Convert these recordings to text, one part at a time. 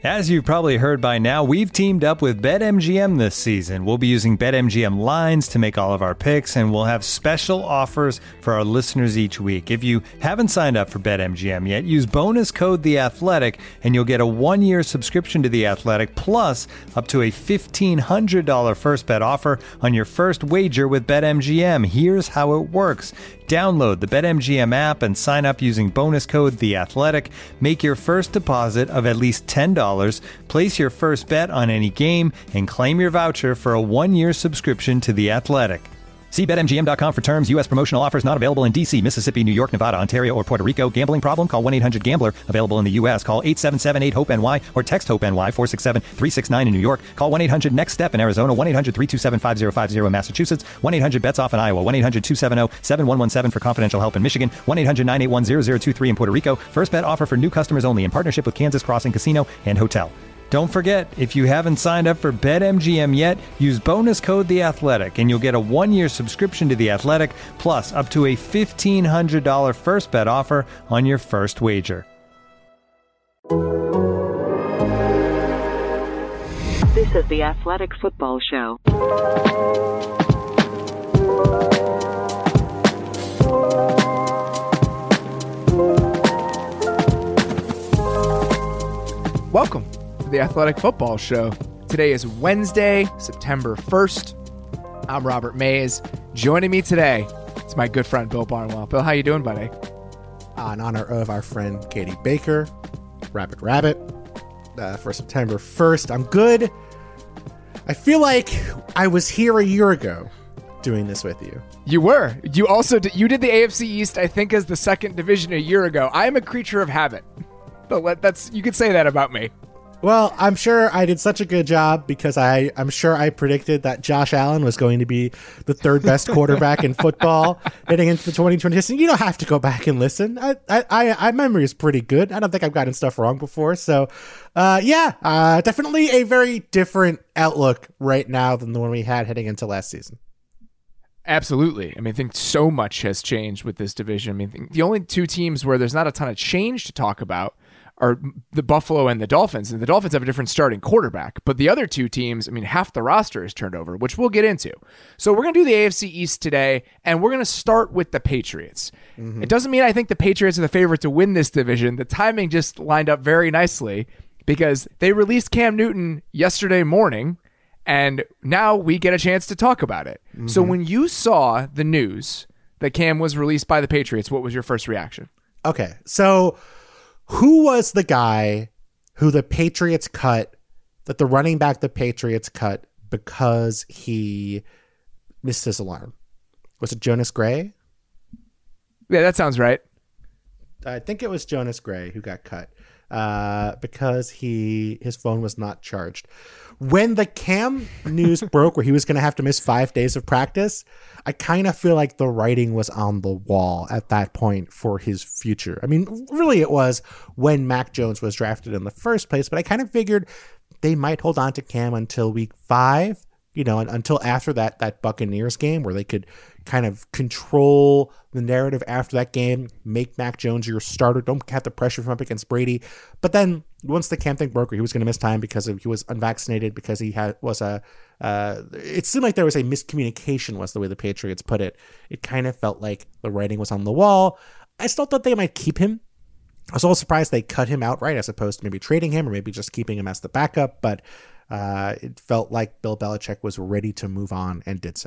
As you've probably heard by now, we've teamed up with BetMGM this season. We'll be using BetMGM lines to make all of our picks, and we'll have special offers for our listeners each week. If you haven't signed up for BetMGM yet, use bonus code The Athletic, and you'll get a 1-year subscription to The Athletic, plus up to a $1,500 first bet offer on your first wager with BetMGM. Here's how it works. Download the BetMGM app and sign up using bonus code The Athletic. Make your first deposit of at least $10. Place your first bet on any game and claim your voucher for a 1-year subscription to The Athletic. See BetMGM.com for terms. U.S. promotional offers not available in D.C., Mississippi, New York, Nevada, Ontario, or Puerto Rico. Gambling problem? Call 1-800-GAMBLER. Available in the U.S. Call 877-8-HOPE-NY or text HOPE-NY 467-369 in New York. Call 1-800-NEXT-STEP in Arizona. 1-800-327-5050 in Massachusetts. 1-800-BETS-OFF in Iowa. 1-800-270-7117 for confidential help in Michigan. 1-800-981-0023 in Puerto Rico. First bet offer for new customers only in partnership with Kansas Crossing Casino and Hotel. Don't forget, if you haven't signed up for BetMGM yet, use bonus code The Athletic, and you'll get a 1-year subscription to The Athletic, plus up to a $1,500 first bet offer on your first wager. This is The Athletic Football Show. Welcome to The Athletic Football Show. Today is Wednesday, September 1st. I'm Robert Mays. Joining me today is my good friend Bill Barnwell. Bill, how you doing, buddy? In honor of our friend Katie Baker, Rabbit, for September 1st. I'm good. I feel like I was here a year ago doing this with you. You were. You also you did the AFC East, I think, as the second division a year ago. I am a creature of habit. But you could say that about me. Well, I'm sure I did such a good job because I'm sure I predicted that Josh Allen was going to be the third best quarterback in football heading into the 2020 season. You don't have to go back and listen. My memory is pretty good. I don't think I've gotten stuff wrong before. So, definitely a very different outlook right now than the one we had heading into last season. Absolutely. I mean, I think so much has changed with this division. I mean, the only two teams where there's not a ton of change to talk about are the Buffalo and the Dolphins. And the Dolphins have a different starting quarterback. But the other two teams, I mean, half the roster is turned over, which we'll get into. So we're going to do the AFC East today, and we're going to start with the Patriots. Mm-hmm. It doesn't mean I think the Patriots are the favorite to win this division. The timing just lined up very nicely because they released Cam Newton yesterday morning, and now we get a chance to talk about it. Mm-hmm. So when you saw the news that Cam was released by the Patriots, what was your first reaction? Okay, so who was the guy who the Patriots cut, that the running back the Patriots cut because he missed his alarm? Was it Jonas Gray? Yeah, that sounds right. I think it was Jonas Gray who got cut because his phone was not charged. When the Cam news broke where he was going to have to miss 5 days of practice, I kind of feel like the writing was on the wall at that point for his future. I mean, really it was when Mac Jones was drafted in the first place, but I kind of figured they might hold on to Cam until week 5, until after that Buccaneers game where they could kind of control the narrative after that game, make Mac Jones your starter, don't have the pressure from up against Brady. But then once the Cam thing broke, he was going to miss time because he was unvaccinated, because it seemed like there was a miscommunication, was the way the Patriots put it. It kind of felt like the writing was on the wall. I still thought they might keep him. I was a little surprised they cut him outright as opposed to maybe trading him or maybe just keeping him as the backup, but it felt like Bill Belichick was ready to move on and did so.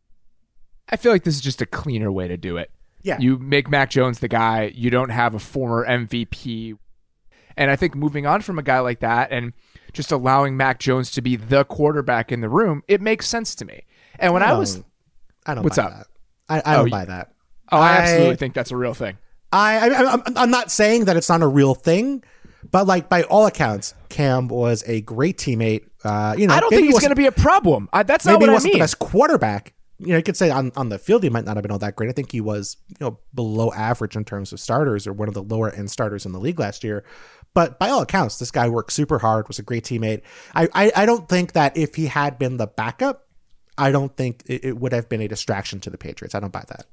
I feel like this is just a cleaner way to do it. Yeah. You make Mac Jones the guy. You don't have a former MVP. And I think moving on from a guy like that and just allowing Mac Jones to be the quarterback in the room, it makes sense to me. And when I don't buy that. I don't buy that. Oh, I absolutely think that's a real thing. I'm not saying that it's not a real thing, but like by all accounts, Cam was a great teammate. I don't think he's going to be a problem. That's not what I mean. Maybe he wasn't the best quarterback. You could say on the field he might not have been all that great. I think he was below average in terms of starters, or one of the lower end starters in the league last year. But by all accounts, this guy worked super hard, was a great teammate. I don't think that if he had been the backup, I don't think it would have been a distraction to the Patriots. I don't buy that.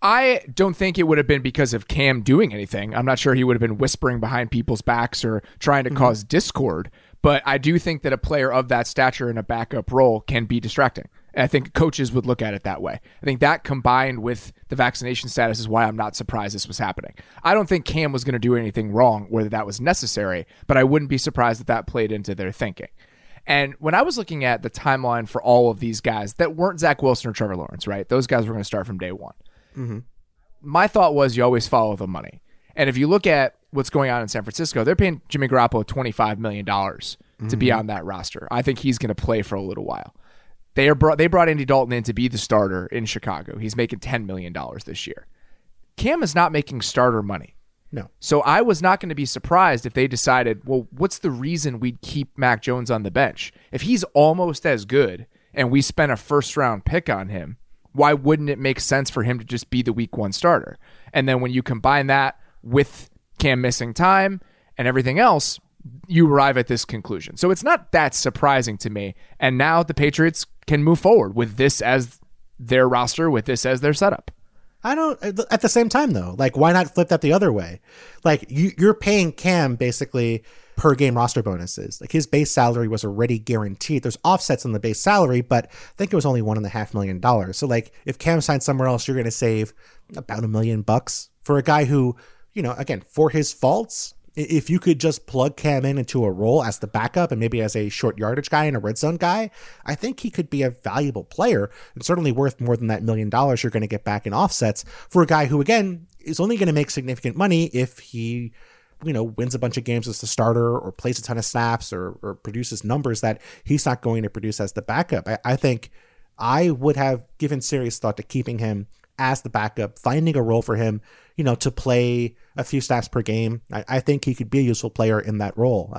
I don't think it would have been because of Cam doing anything. I'm not sure he would have been whispering behind people's backs or trying to cause discord, but I do think that a player of that stature in a backup role can be distracting. And I think coaches would look at it that way. I think that combined with the vaccination status is why I'm not surprised this was happening. I don't think Cam was going to do anything wrong, whether that was necessary, but I wouldn't be surprised that that played into their thinking. And when I was looking at the timeline for all of these guys that weren't Zach Wilson or Trevor Lawrence, right? Those guys were going to start from day one. Mm-hmm. My thought was you always follow the money. And if you look at what's going on in San Francisco, they're paying Jimmy Garoppolo $25 million to be on that roster. I think he's going to play for a little while. They brought Andy Dalton in to be the starter in Chicago. He's making $10 million this year. Cam is not making starter money. No. So I was not going to be surprised if they decided, well, what's the reason we'd keep Mac Jones on the bench? If he's almost as good and we spent a first-round pick on him, why wouldn't it make sense for him to just be the week one starter? And then when you combine that with Cam missing time and everything else, you arrive at this conclusion. So it's not that surprising to me. And now the Patriots can move forward with this as their roster, with this as their setup. I don't, at the same time though, like why not flip that the other way? Like you're paying Cam basically per game roster bonuses. Like his base salary was already guaranteed. There's offsets on the base salary, but I think it was only $1.5 million. So like if Cam signs somewhere else, you're going to save about $1 million for a guy who, you know, again, for his faults, if you could just plug Cam into a role as the backup and maybe as a short yardage guy and a red zone guy, I think he could be a valuable player and certainly worth more than that $1 million you're going to get back in offsets for a guy who, again, is only going to make significant money if he, you know, wins a bunch of games as the starter or plays a ton of snaps or produces numbers that he's not going to produce as the backup. I think I would have given serious thought to keeping him as the backup, finding a role for him, you know, to play a few snaps per game. I think he could be a useful player in that role.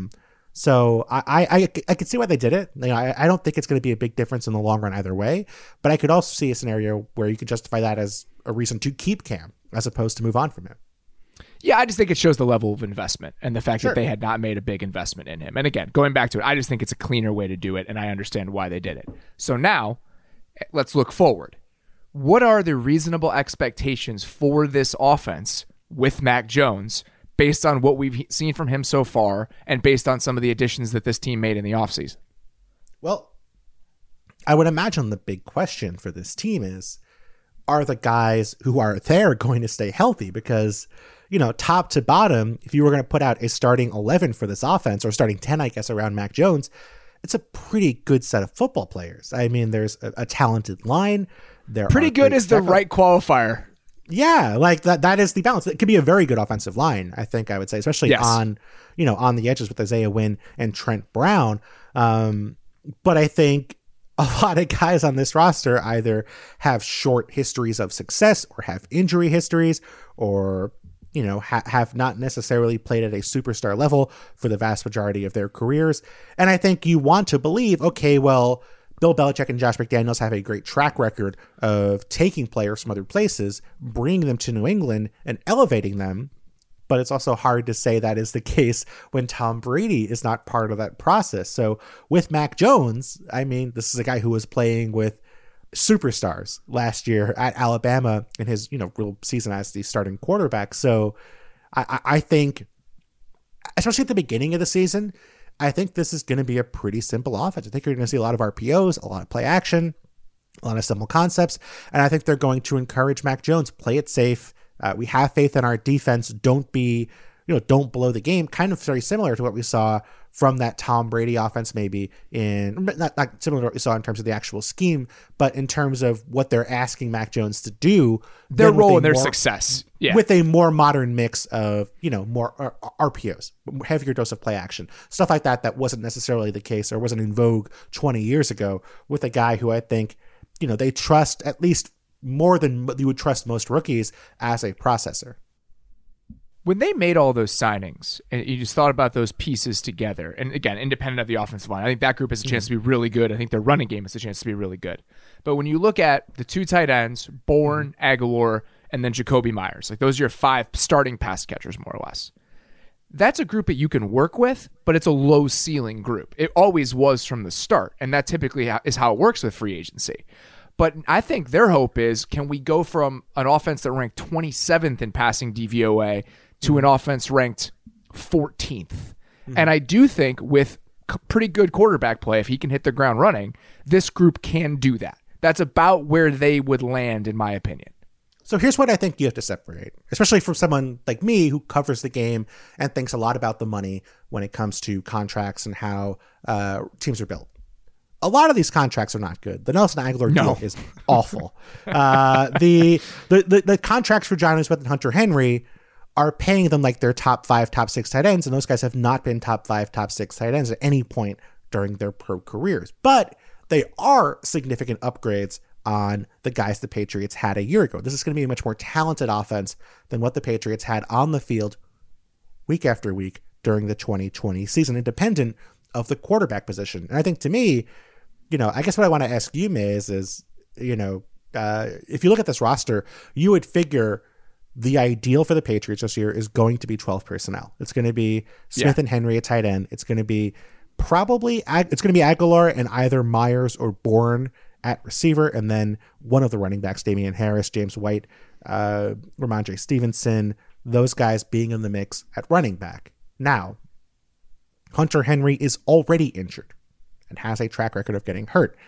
So I could see why they did it. You know, I don't think it's going to be a big difference in the long run either way, but I could also see a scenario where you could justify that as a reason to keep Cam as opposed to move on from him. Yeah, I just think it shows the level of investment and the fact that they had not made a big investment in him. And again, going back to it, I just think it's a cleaner way to do it, and I understand why they did it. So now, let's look forward. What are the reasonable expectations for this offense with Mac Jones based on what we've seen from him so far and based on some of the additions that this team made in the offseason? Well, I would imagine the big question for this team is, are the guys who are there going to stay healthy? Because, you know, top to bottom, if you were going to put out a starting 11 for this offense, or starting 10, I guess, around Mac Jones, it's a pretty good set of football players. I mean, there's a talented line. Pretty good is the right qualifier. Yeah, like that is the balance. It could be a very good offensive line, I think I would say, especially on, you know, on the edges with Isaiah Wynn and Trent Brown. But I think a lot of guys on this roster either have short histories of success or have injury histories or, you know, have not necessarily played at a superstar level for the vast majority of their careers. And I think you want to believe, okay, well, Bill Belichick and Josh McDaniels have a great track record of taking players from other places, bringing them to New England and elevating them. But it's also hard to say that is the case when Tom Brady is not part of that process. So with Mac Jones, I mean, this is a guy who was playing with superstars last year at Alabama in his, you know, real season as the starting quarterback. So I think, especially at the beginning of the season, I think this is going to be a pretty simple offense. I think you're going to see a lot of RPOs, a lot of play action, a lot of simple concepts. And I think they're going to encourage Mac Jones, play it safe. We have faith in our defense. Don't blow the game. Kind of very similar to what we saw from that Tom Brady offense, maybe not similar to what we saw in terms of the actual scheme, but in terms of what they're asking Mac Jones to do, their role and their success, with a more modern mix of, you know, more RPOs, heavier dose of play action, stuff like that. That wasn't necessarily the case or wasn't in vogue 20 years ago with a guy who I think, you know, they trust at least more than you would trust most rookies as a processor. When they made all those signings and you just thought about those pieces together, and again, independent of the offensive line, I think that group has a chance to be really good. I think their running game has a chance to be really good. But when you look at the two tight ends, Bourne, Aguilar, and then Jacoby Myers, like those are your 5 starting pass catchers, more or less. That's a group that you can work with, but it's a low ceiling group. It always was from the start, and that typically is how it works with free agency. But I think their hope is, can we go from an offense that ranked 27th in passing DVOA to an offense ranked 14th? And I do think with pretty good quarterback play, if he can hit the ground running, this group can do that. That's about where they would land, in my opinion. So here's what I think you have to separate, especially from someone like me who covers the game and thinks a lot about the money when it comes to contracts and how teams are built. A lot of these contracts are not good. The Nelson Aguilar deal is awful. The contracts for Jonnu Smith and Hunter Henry are paying them like they're top 5, top 6 tight ends, and those guys have not been top 5, top 6 tight ends at any point during their pro careers. But they are significant upgrades on the guys the Patriots had a year ago. This is going to be a much more talented offense than what the Patriots had on the field week after week during the 2020 season, independent of the quarterback position. And I think, to me, I guess what I want to ask you, Mays, is, if you look at this roster, you would figure the ideal for the Patriots this year is going to be 12 personnel. It's going to be Smith and Henry at tight end. It's going to be Aguilar and either Myers or Bourne at receiver, and then one of the running backs, Damian Harris, James White, Ramondre Stevenson, those guys being in the mix at running back. Now, Hunter Henry is already injured and has a track record of getting hurt.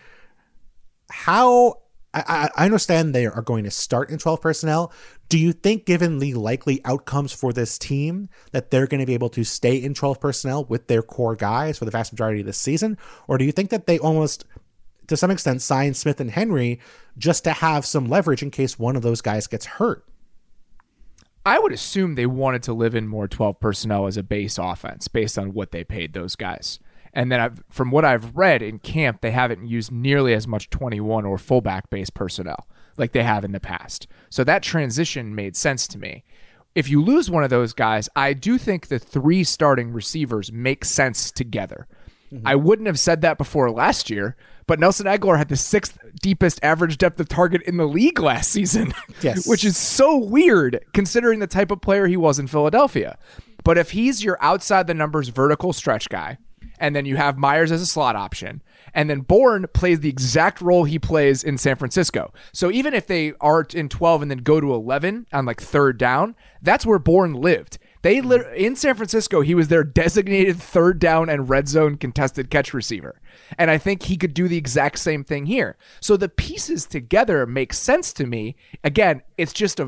I understand they are going to start in 12 personnel. Do you think, given the likely outcomes for this team, that they're going to be able to stay in 12 personnel with their core guys for the vast majority of this season? Or do you think that they almost, to some extent, sign Smith and Henry just to have some leverage in case one of those guys gets hurt? I would assume they wanted to live in more 12 personnel as a base offense based on what they paid those guys. And then from what I've read in camp, they haven't used nearly as much 21 or fullback base personnel like they have in the past. So that transition made sense to me. If you lose one of those guys, I do think the 3 starting receivers make sense together. I wouldn't have said that before last year, but Nelson Aguilar had the 6th deepest average depth of target in the league last season, which is so weird considering the type of player he was in Philadelphia. But if he's your outside the numbers vertical stretch guy, and then you have Myers as a slot option, and then Bourne plays the exact role he plays in San Francisco. So even if they are in 12 and then go to 11 on like 3rd down, that's where Bourne lived. In San Francisco, he was their designated 3rd down and red zone contested catch receiver. And I think he could do the exact same thing here. So the pieces together make sense to me. Again, it's just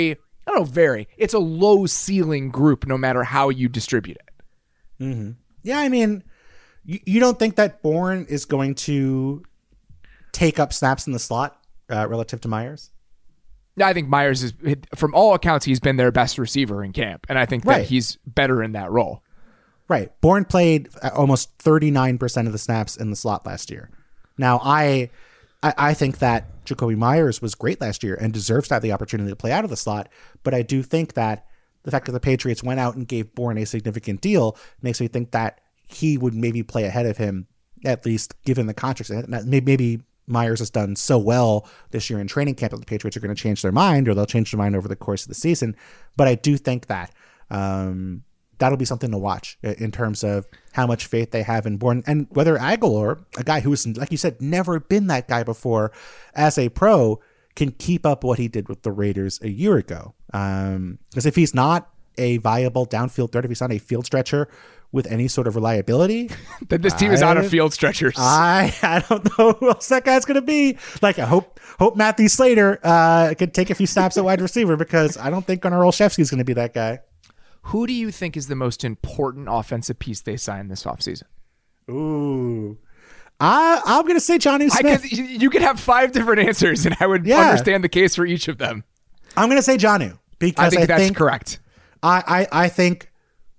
it's a low ceiling group no matter how you distribute it. Mm-hmm. Yeah, I mean, you don't think that Bourne is going to take up snaps in the slot relative to Myers? I think Myers is, from all accounts, he's been their best receiver in camp. And I think that he's better in that role. Right. Bourne played almost 39% of the snaps in the slot last year. Now, I think that Jakobi Meyers was great last year and deserves to have the opportunity to play out of the slot. But I do think that the fact that the Patriots went out and gave Bourne a significant deal makes me think that he would maybe play ahead of him, at least given the contracts. Maybe Myers has done so well this year in training camp that the Patriots are going to change their mind, or they'll change their mind over the course of the season. But I do think that that'll be something to watch in terms of how much faith they have in Bourne, and whether Aguilar, a guy who's, like you said, never been that guy before as a pro, can keep up what he did with the Raiders a year ago. Because if he's not a viable downfield threat, if he's not a field stretcher with any sort of reliability, then this team is out of field stretchers. I don't know who else that guy's going to be. Like, I hope Matthew Slater could take a few snaps at wide receiver, because I don't think Gunnar Olszewski is going to be that guy. Who do you think is the most important offensive piece they signed this offseason? Ooh. I'm going to say Jonnu Smith. You could have 5 different answers, and I would understand the case for each of them. I'm going to say Jonnu, because I think that's correct. I think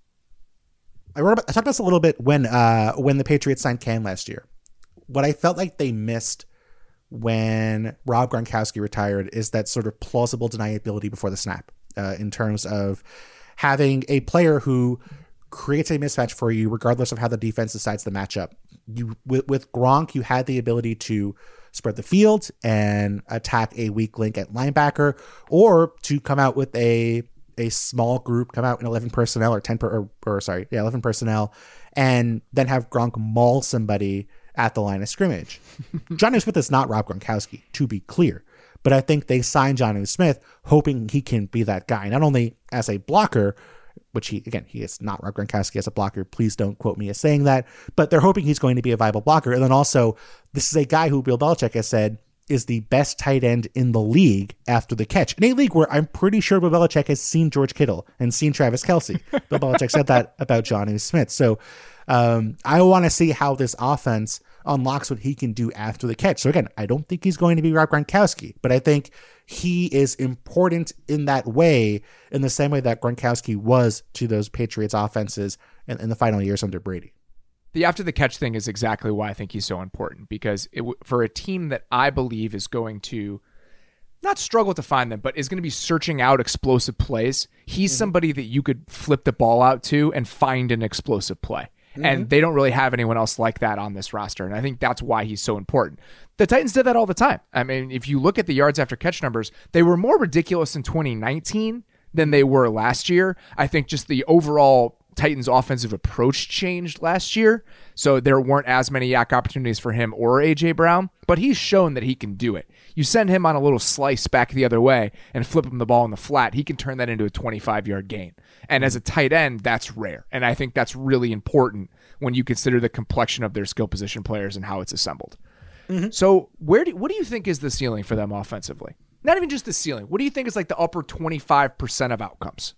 I talked about this a little bit when the Patriots signed Cam last year. What I felt like they missed when Rob Gronkowski retired is that sort of plausible deniability before the snap, in terms of having a player who creates a mismatch for you regardless of how the defense decides to match up. With Gronk, you had the ability to spread the field and attack a weak link at linebacker, or to come out with a small group, come out in 11 personnel or 11 personnel, and then have Gronk maul somebody at the line of scrimmage. Jonnu Smith is not Rob Gronkowski, to be clear. But I think they signed Jonnu Smith hoping he can be that guy, not only as a blocker, which he is not Rob Gronkowski as a blocker. Please don't quote me as saying that. But they're hoping he's going to be a viable blocker. And then also, this is a guy who Bill Belichick has said is the best tight end in the league after the catch. In a league where I'm pretty sure Bill Belichick has seen George Kittle and seen Travis Kelce. Bill Belichick said that about Jonnu Smith. So I want to see how this offense unlocks what he can do after the catch. So again, I don't think he's going to be Rob Gronkowski, but I think he is important in that way, in the same way that Gronkowski was to those Patriots offenses in the final years under Brady. The after the catch thing is exactly why I think he's so important, because for a team that I believe is going to not struggle to find them, but is going to be searching out explosive plays, he's somebody that you could flip the ball out to and find an explosive play. And they don't really have anyone else like that on this roster. And I think that's why he's so important. The Titans did that all the time. I mean, if you look at the yards after catch numbers, they were more ridiculous in 2019 than they were last year. I think just the overall Titans offensive approach changed last year. So there weren't as many yak opportunities for him or A.J. Brown, but he's shown that he can do it. You send him on a little slice back the other way and flip him the ball in the flat, he can turn that into a 25-yard gain. And as a tight end, that's rare. And I think that's really important when you consider the complexion of their skill position players and how it's assembled. So what do you think is the ceiling for them offensively? Not even just the ceiling. What do you think is like the upper 25% of outcomes?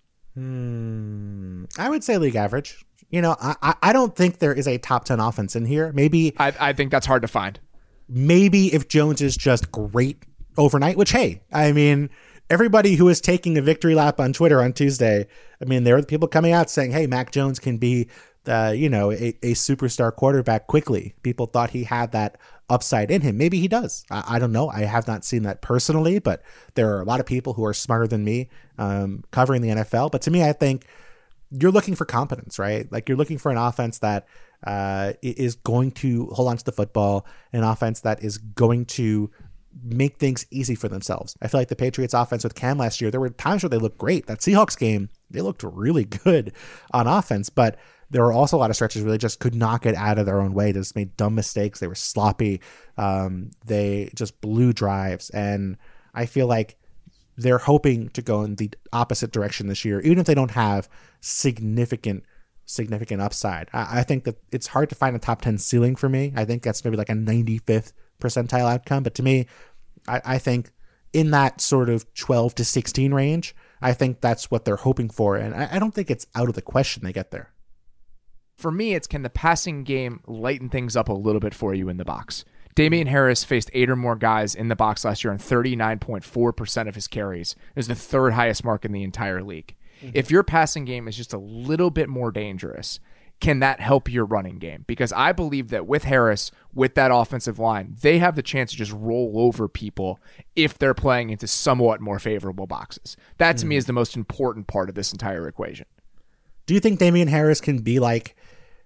I would say league average. I don't think there is a top 10 offense in here. Maybe I think that's hard to find. Maybe if Jones is just great overnight, which, hey, I mean, everybody who is taking a victory lap on Twitter on Tuesday, I mean, there are people coming out saying, hey, Mac Jones can be, a superstar quarterback quickly. People thought he had that upside in him. Maybe he does. I don't know. I have not seen that personally, but there are a lot of people who are smarter than me covering the NFL. But to me, I think you're looking for competence, right? Like you're looking for an offense that is going to hold on to the football, an offense that is going to make things easy for themselves. I feel like the Patriots offense with Cam last year, there were times where they looked great. That Seahawks game, they looked really good on offense, but there were also a lot of stretches where they just could not get out of their own way. They just made dumb mistakes. They were sloppy. They just blew drives. And I feel like they're hoping to go in the opposite direction this year, even if they don't have significant upside. I think that it's hard to find a top 10 ceiling for me. I think that's maybe like a 95th percentile outcome. But to me, I think in that sort of 12 to 16 range, I think that's what they're hoping for. And I don't think it's out of the question they get there. For me, it's can the passing game lighten things up a little bit for you in the box? Damian Harris faced 8 or more guys in the box last year on 39.4% of his carries. It was the third highest mark in the entire league. If your passing game is just a little bit more dangerous, can that help your running game? Because I believe that with Harris, with that offensive line, they have the chance to just roll over people if they're playing into somewhat more favorable boxes. That to me is the most important part of this entire equation. Do you think Damian Harris can be like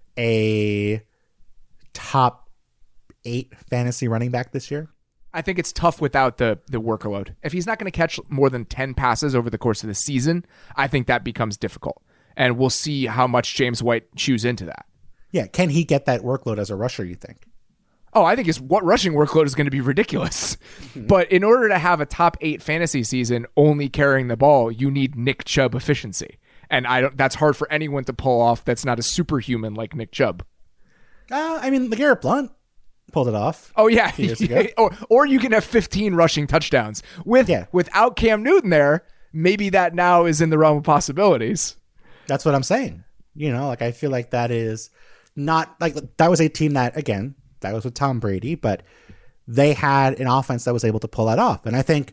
a top 8 fantasy running back this year? I think it's tough without the workload. If he's not going to catch more than 10 passes over the course of the season, I think that becomes difficult. And we'll see how much James White chews into that. Yeah, can he get that workload as a rusher, you think? Oh, I think his rushing workload is going to be ridiculous. But in order to have a top 8 fantasy season only carrying the ball, you need Nick Chubb efficiency. And that's hard for anyone to pull off that's not a superhuman like Nick Chubb. I mean, LeGarrette Blount pulled it off. Oh, yeah. Or you can have 15 rushing touchdowns. Without Cam Newton there, maybe that now is in the realm of possibilities. That's what I'm saying. I feel like that is not like that was a team that, again, that was with Tom Brady, but they had an offense that was able to pull that off. And I think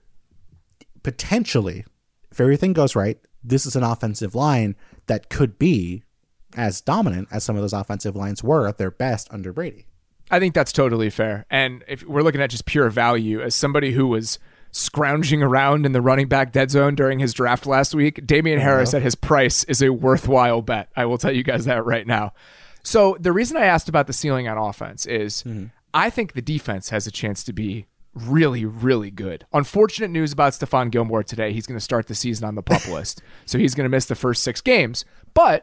potentially, if everything goes right, this is an offensive line that could be as dominant as some of those offensive lines were at their best under Brady. I think that's totally fair. And if we're looking at just pure value, as somebody who was scrounging around in the running back dead zone during his draft last week, Damian Harris at his price is a worthwhile bet. I will tell you guys that right now. So the reason I asked about the ceiling on offense is I think the defense has a chance to be really, really good. Unfortunate news about Stephon Gilmore today. He's going to start the season on the PUP list, so he's going to miss the first 6 games. But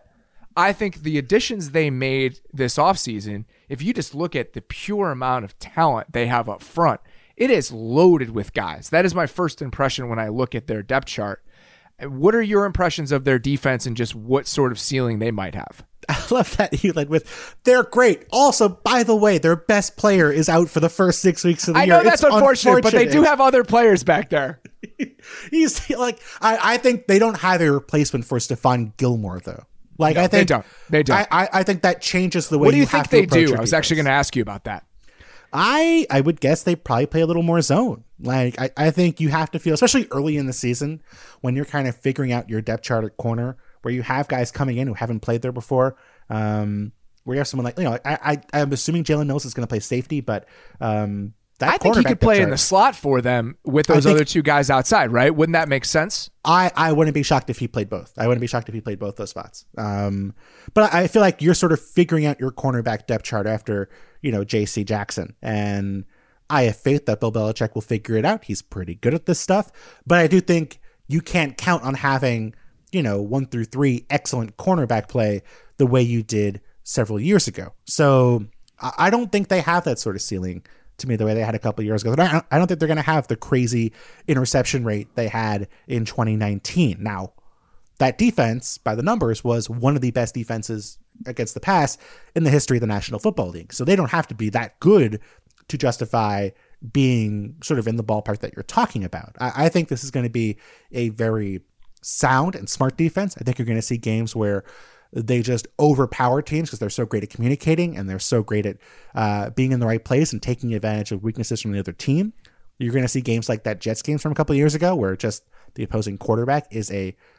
I think the additions they made this offseason, if you just look at the pure amount of talent they have up front, it is loaded with guys. That is my first impression when I look at their depth chart. What are your impressions of their defense and just what sort of ceiling they might have? I love that you led with, they're great. Also, by the way, their best player is out for the first 6 weeks of the year. I know that's unfortunate, but they do have other players back there. He's like, I think they don't have a replacement for Stephon Gilmore, though. Like, No, I think they don't. I think that changes the way. What do you have think to they approach do? your I was actually going defense. to ask you about that. I would guess they probably play a little more zone. Like, I think you have to feel, especially early in the season, when you're kind of figuring out your depth chart at corner, where you have guys coming in who haven't played there before. Where you have someone like, I'm assuming Jalen Mills is going to play safety, but I think he could play in the slot for them with those other two guys outside, right? Wouldn't that make sense? I wouldn't be shocked if he played both. I wouldn't be shocked if he played both those spots. But I feel like you're sort of figuring out your cornerback depth chart after, J.C. Jackson. And I have faith that Bill Belichick will figure it out. He's pretty good at this stuff. But I do think you can't count on having, 1 through 3 excellent cornerback play the way you did several years ago. So I don't think they have that sort of ceiling to me the way they had a couple of years ago. I don't think they're going to have the crazy interception rate they had in 2019. Now, that defense, by the numbers, was one of the best defenses against the pass in the history of the National Football League. So they don't have to be that good to justify being sort of in the ballpark that you're talking about. I think this is going to be a very sound and smart defense. I think you're going to see games where they just overpower teams because they're so great at communicating and they're so great at being in the right place and taking advantage of weaknesses from the other team. You're going to see games like that Jets games from a couple of years ago where just the opposing quarterback is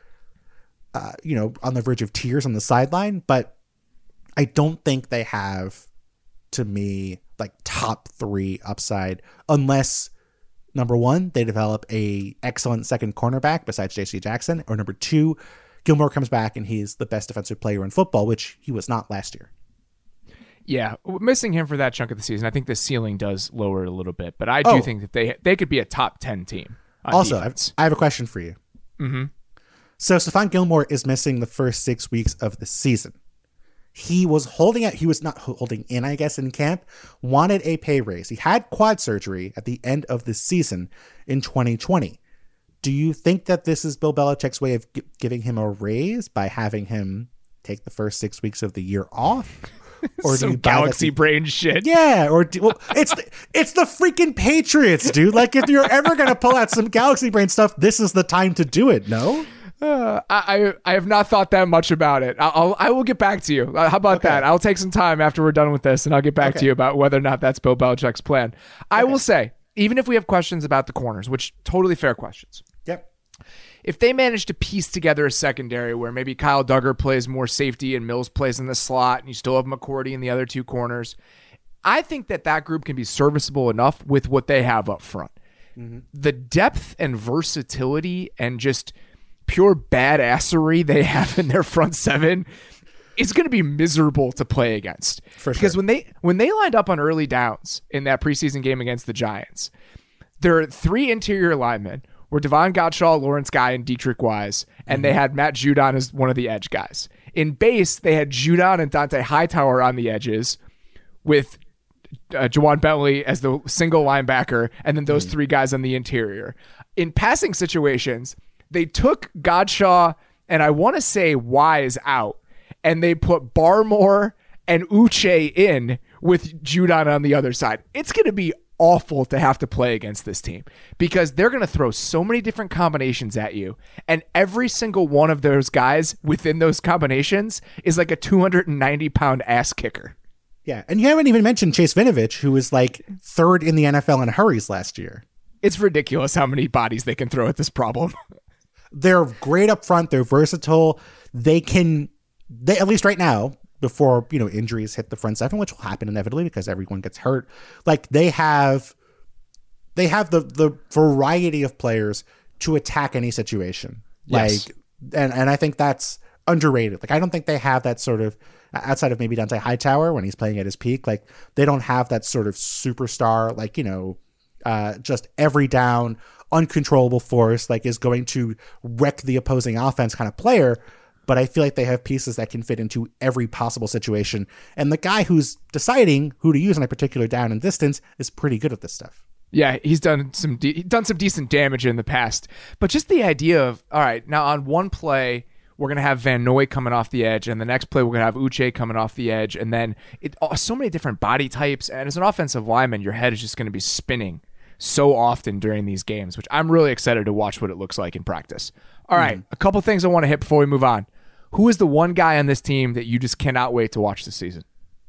on the verge of tears on the sideline. But I don't think they have, to me, like top 3 upside unless, number 1, they develop a excellent second cornerback besides J.C. Jackson, or number 2, Gilmore comes back and he's the best defensive player in football, which he was not last year. Yeah, missing him for that chunk of the season, I think the ceiling does lower a little bit, but I do think that they could be a top 10 team. Also, I have a question for you. Mm-hmm. So Stephon Gilmore is missing the first 6 weeks of the season. He was not holding in, I guess, in camp, wanted a pay raise. He had quad surgery at the end of the season in 2020. Do you think that this is Bill Belichick's way of giving him a raise by having him take the first 6 weeks of the year off? Or some galaxy brain shit. Yeah, it's the freaking Patriots, dude. Like, if you're ever gonna pull out some galaxy brain stuff, this is the time to do it. No, I have not thought that much about it. I will get back to you. How about that? I'll take some time after we're done with this, and I'll get back to you about whether or not that's Bill Belichick's plan. I will say, even if we have questions about the corners, which totally fair questions. Yep. If they manage to piece together a secondary where maybe Kyle Duggar plays more safety and Mills plays in the slot and you still have McCourty in the other 2 corners, I think that group can be serviceable enough with what they have up front. Mm-hmm. The depth and versatility and just pure badassery they have in their front 7 is going to be miserable to play against. Because when they lined up on early downs in that preseason game against the Giants, there are 3 interior linemen were Devon Gottschall, Lawrence Guy, and Dietrich Wise, and they had Matt Judon as one of the edge guys. In base, they had Judon and Dante Hightower on the edges with Jawan Bentley as the single linebacker, and then those 3 guys on the interior. In passing situations, they took Godshaw and I want to say Wise out, and they put Barmore and Uche in with Judon on the other side. It's going to be awful to have to play against this team because they're going to throw so many different combinations at you, and every single one of those guys within those combinations is like a 290-pound ass kicker. Yeah, and you haven't even mentioned Chase Vinovich, who was like 3rd in the NFL in hurries last year. It's ridiculous how many bodies they can throw at this problem. They're great up front. They're versatile. They at least right now, before injuries hit the front 7, which will happen inevitably because everyone gets hurt. Like, they have the variety of players to attack any situation. Yes. Like, and I think that's underrated. Like, I don't think they have that sort of, outside of maybe Dante Hightower when he's playing at his peak. Like, they don't have that sort of superstar, like, just every down, uncontrollable force, like, is going to wreck the opposing offense kind of player. but I feel like they have pieces that can fit into every possible situation. And the guy who's deciding who to use on a particular down and distance is pretty good at this stuff. Yeah, he's done some decent damage in the past. But just the idea of, all right, now on one play, we're going to have Van Noy coming off the edge, and the next play we're going to have Uche coming off the edge, and then so many different body types. And as an offensive lineman, your head is just going to be spinning so often during these games, which I'm really excited to watch what it looks like in practice. All right, a couple things I want to hit before we move on. Who is the one guy on this team that you just cannot wait to watch this season?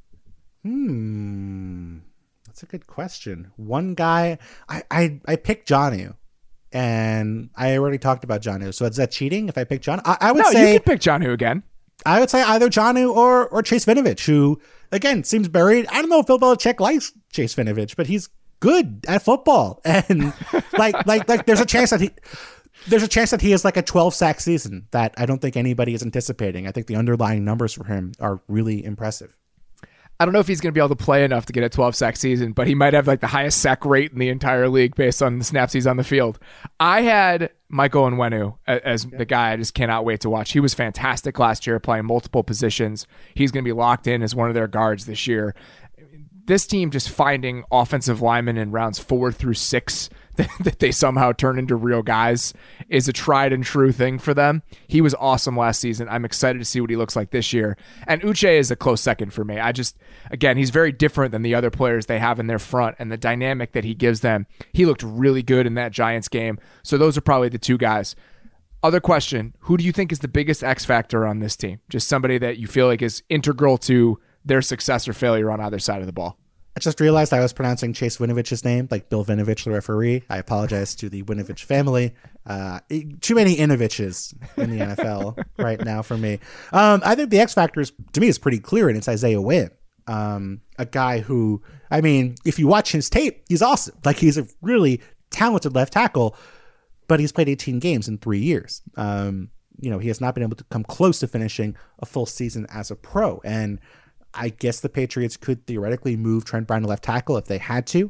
That's a good question. One guy, I picked Jonnu. And I already talked about Jonnu. So is that cheating if I pick Jonnu? I would say you can pick Jonnu again. I would say either Jonnu or Chase Vinovich, who, again, seems buried. I don't know if Bill Belichick likes Chase Vinovich, but he's good at football. And like there's a chance that he has like a 12-sack season that I don't think anybody is anticipating. I think the underlying numbers for him are really impressive. I don't know if he's going to be able to play enough to get a 12-sack season, but he might have like the highest sack rate in the entire league based on the snaps he's on the field. I had Michael Onwenu as the guy I just cannot wait to watch. He was fantastic last year, playing multiple positions. He's going to be locked in as one of their guards this year. This team just finding offensive linemen in rounds 4 through 6 that they somehow turn into real guys is a tried and true thing for them. He was awesome last season. I'm excited to see what he looks like this year. And Uche is a close second for me. Again, he's very different than the other players they have in their front, and the dynamic that he gives them. He looked really good in that Giants game. So those are probably the two guys. Other question, who do you think is the biggest X factor on this team? Just somebody that you feel like is integral to their success or failure on either side of the ball. I just realized I was pronouncing Chase Winovich's name like Bill Vinovich, the referee. I apologize to the Winovich family. Too many Inoviches in the NFL right now for me. I think the X factor to me is pretty clear, and it's Isaiah Wynn. A guy who, I mean, if you watch his tape, he's awesome. Like, he's a really talented left tackle, but he's played 18 games in 3 years. He has not been able to come close to finishing a full season as a pro. And I guess the Patriots could theoretically move Trent Brown to left tackle if they had to.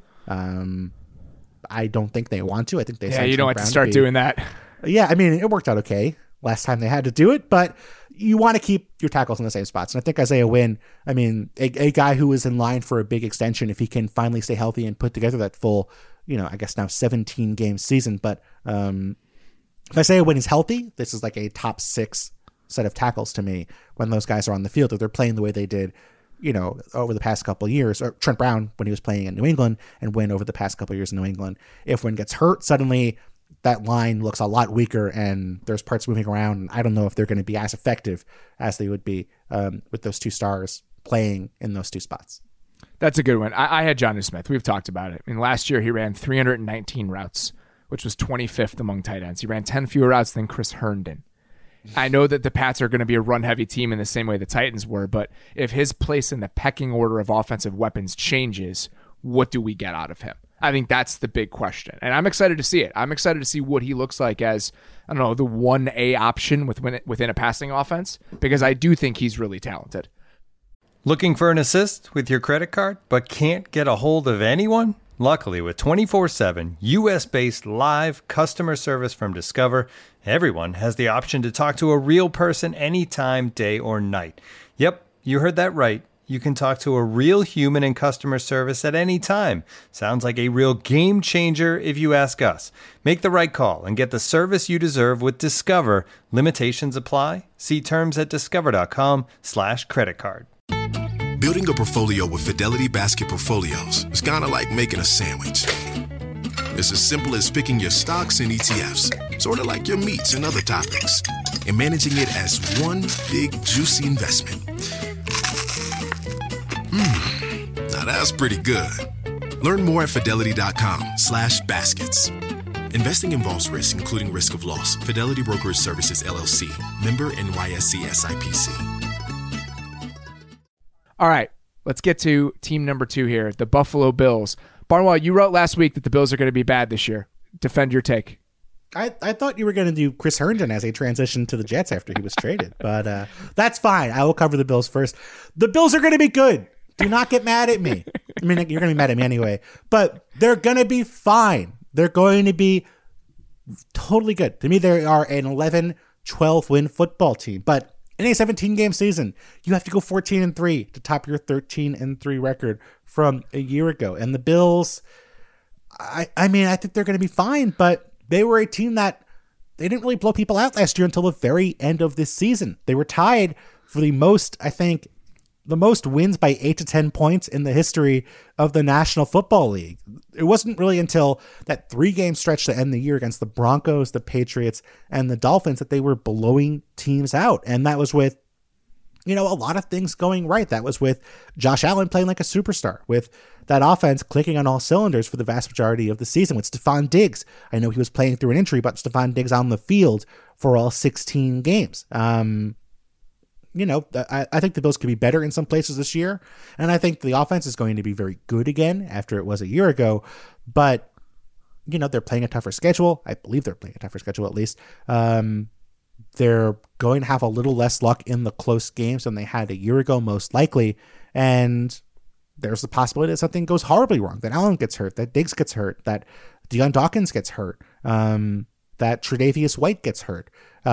I don't think they want to. I think they you don't have to start doing that. Yeah, I mean, it worked out okay last time they had to do it, but you want to keep your tackles in the same spots. And I think Isaiah Wynn, I mean, a guy who is in line for a big extension, if he can finally stay healthy and put together that full, I guess now 17-game season. But if Isaiah Wynn is healthy, this is like a top 6 set of tackles to me when those guys are on the field, if they're playing the way they did over the past couple of years, or Trent Brown when he was playing in New England and Wynn over the past couple of years in New England. If Wynn gets hurt, suddenly that line looks a lot weaker and there's parts moving around. And I don't know if they're going to be as effective as they would be with those two stars playing in those two spots. That's a good one. I had Jonnu Smith. We've talked about it. I mean, last year he ran 319 routes, which was 25th among tight ends. He ran 10 fewer routes than Chris Herndon. I know that the Pats are going to be a run-heavy team in the same way the Titans were, but if his place in the pecking order of offensive weapons changes, what do we get out of him? I think that's the big question, and I'm excited to see it. I'm excited to see what he looks like as, the 1A option within a passing offense, because I do think he's really talented. Looking for an assist with your credit card, but can't get a hold of anyone? Luckily, with 24/7 U.S.-based live customer service from Discover, everyone has the option to talk to a real person anytime, day or night. Yep, you heard that right. You can talk to a real human in customer service at any time. Sounds like a real game changer if you ask us. Make the right call and get the service you deserve with Discover. Limitations apply. See terms at discover.com/creditcard. Building a portfolio with Fidelity Basket Portfolios is kind of like making a sandwich. It's as simple as picking your stocks and ETFs, sort of like your meats and other toppings, and managing it as one big, juicy investment. Now that's pretty good. Learn more at Fidelity.com/baskets. Investing involves risk, including risk of loss. Fidelity Brokerage Services, LLC. Member NYSE SIPC. All right, let's get to team number 2 here, the Buffalo Bills. Barnwell, you wrote last week that the Bills are going to be bad this year. Defend your take. I thought you were going to do Chris Herndon as a transition to the Jets after he was traded, but that's fine. I will cover the Bills first. The Bills are going to be good. Do not get mad at me. I mean, you're going to be mad at me anyway, but they're going to be fine. They're going to be totally good. To me, they are an 11-12 win football team, but In a 17-game season, you have to go 14-3 to top your 13-3 record from a year ago. And the Bills, I think they're going to be fine, but they were a team that they didn't really blow people out last year until the very end of this season. They were tied for the most wins by 8 to 10 points in the history of the National Football League. It wasn't really until that 3-game stretch to end the year against the Broncos, the Patriots, and the Dolphins that they were blowing teams out. And that was with, a lot of things going right. That was with Josh Allen playing like a superstar, with that offense clicking on all cylinders for the vast majority of the season, with Stephon Diggs. I know he was playing through an injury, but Stephon Diggs on the field for all 16 games. I think the Bills could be better in some places this year. And I think the offense is going to be very good again after it was a year ago. But, they're playing a tougher schedule. I believe they're playing a tougher schedule at least. They're going to have a little less luck in the close games than they had a year ago, most likely. And there's the possibility that something goes horribly wrong, that Allen gets hurt, that Diggs gets hurt, that Deion Dawkins gets hurt, that Tre'Davious White gets hurt.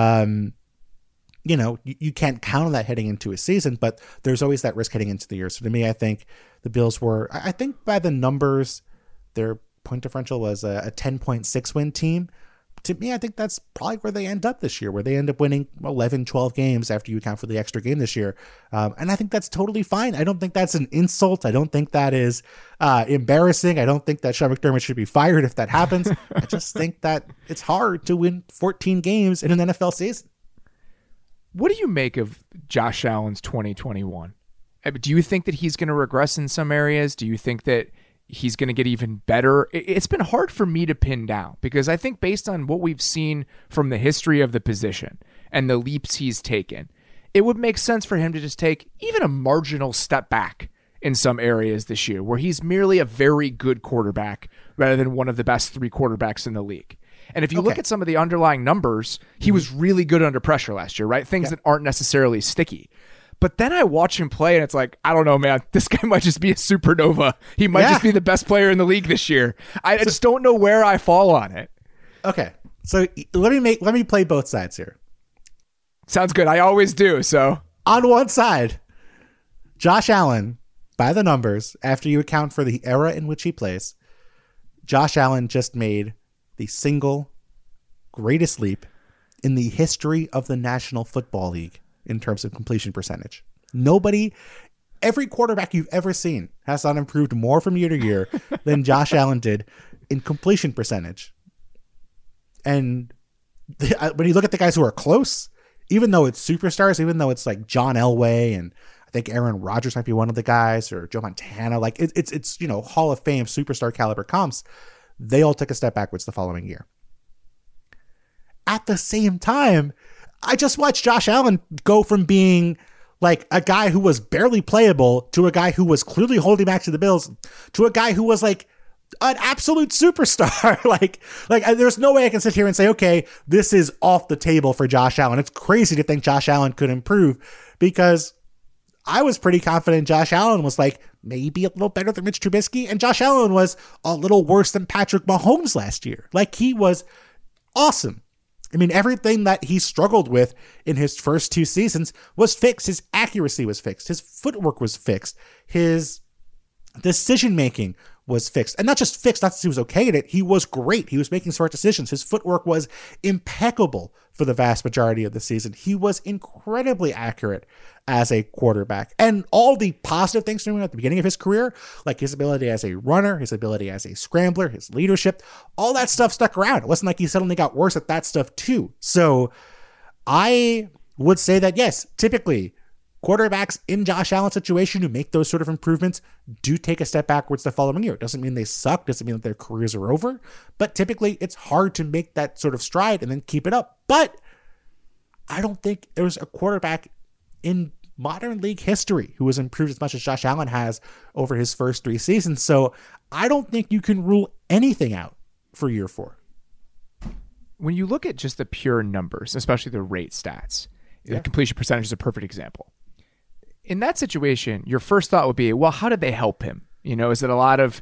You can't count on that heading into a season, but there's always that risk heading into the year. So to me, I think the Bills were, I think by the numbers, their point differential was a 10.6 win team. To me, I think that's probably where they end up this year, where they end up winning 11, 12 games after you account for the extra game this year. And I think that's totally fine. I don't think that's an insult. I don't think that is embarrassing. I don't think that Sean McDermott should be fired if that happens. I just think that it's hard to win 14 games in an NFL season. What do you make of Josh Allen's 2021? Do you think that he's going to regress in some areas? Do you think that he's going to get even better? It's been hard for me to pin down because I think based on what we've seen from the history of the position and the leaps he's taken, it would make sense for him to just take even a marginal step back in some areas this year where he's merely a very good quarterback rather than one of the best 3 quarterbacks in the league. And if you look at some of the underlying numbers, he was really good under pressure last year, right? Things that aren't necessarily sticky. But then I watch him play and it's like, I don't know, man, this guy might just be a supernova. He might just be the best player in the league this year. I just don't know where I fall on it. Okay. So let me play both sides here. Sounds good. I always do. So on one side, Josh Allen, by the numbers, after you account for the era in which he plays, Josh Allen just made the single greatest leap in the history of the National Football League in terms of completion percentage. Every quarterback you've ever seen has not improved more from year to year than Josh Allen did in completion percentage. And when you look at the guys who are close, even though it's superstars, even though it's like John Elway and I think Aaron Rodgers might be one of the guys, or Joe Montana, like it's Hall of Fame superstar caliber comps, they all took a step backwards the following year. At the same time, I just watched Josh Allen go from being like a guy who was barely playable to a guy who was clearly holding back to the Bills to a guy who was like an absolute superstar. like there's no way I can sit here and say, okay, this is off the table for Josh Allen. It's crazy to think Josh Allen could improve because I was pretty confident Josh Allen was like maybe a little better than Mitch Trubisky, and Josh Allen was a little worse than Patrick Mahomes last year. Like he was awesome. I mean, everything that he struggled with in his first 2 seasons was fixed. His accuracy was fixed. His footwork was fixed. His decision-making was fixed. And not just fixed, not that he was okay at it. He was great. He was making smart decisions. His footwork was impeccable for the vast majority of the season. He was incredibly accurate as a quarterback. And all the positive things from him at the beginning of his career, like his ability as a runner, his ability as a scrambler, his leadership, all that stuff stuck around. It wasn't like he suddenly got worse at that stuff too. So I would say that, yes, typically quarterbacks in Josh Allen's situation who make those sort of improvements do take a step backwards the following year. It doesn't mean they suck, doesn't mean that their careers are over, but typically it's hard to make that sort of stride and then keep it up. But I don't think there's a quarterback in modern league history who has improved as much as Josh Allen has over his first 3 seasons. So I don't think you can rule anything out for year 4. When you look at just the pure numbers, especially the rate stats, the completion percentage is a perfect example. In that situation, your first thought would be, well, how did they help him? Is it a lot of,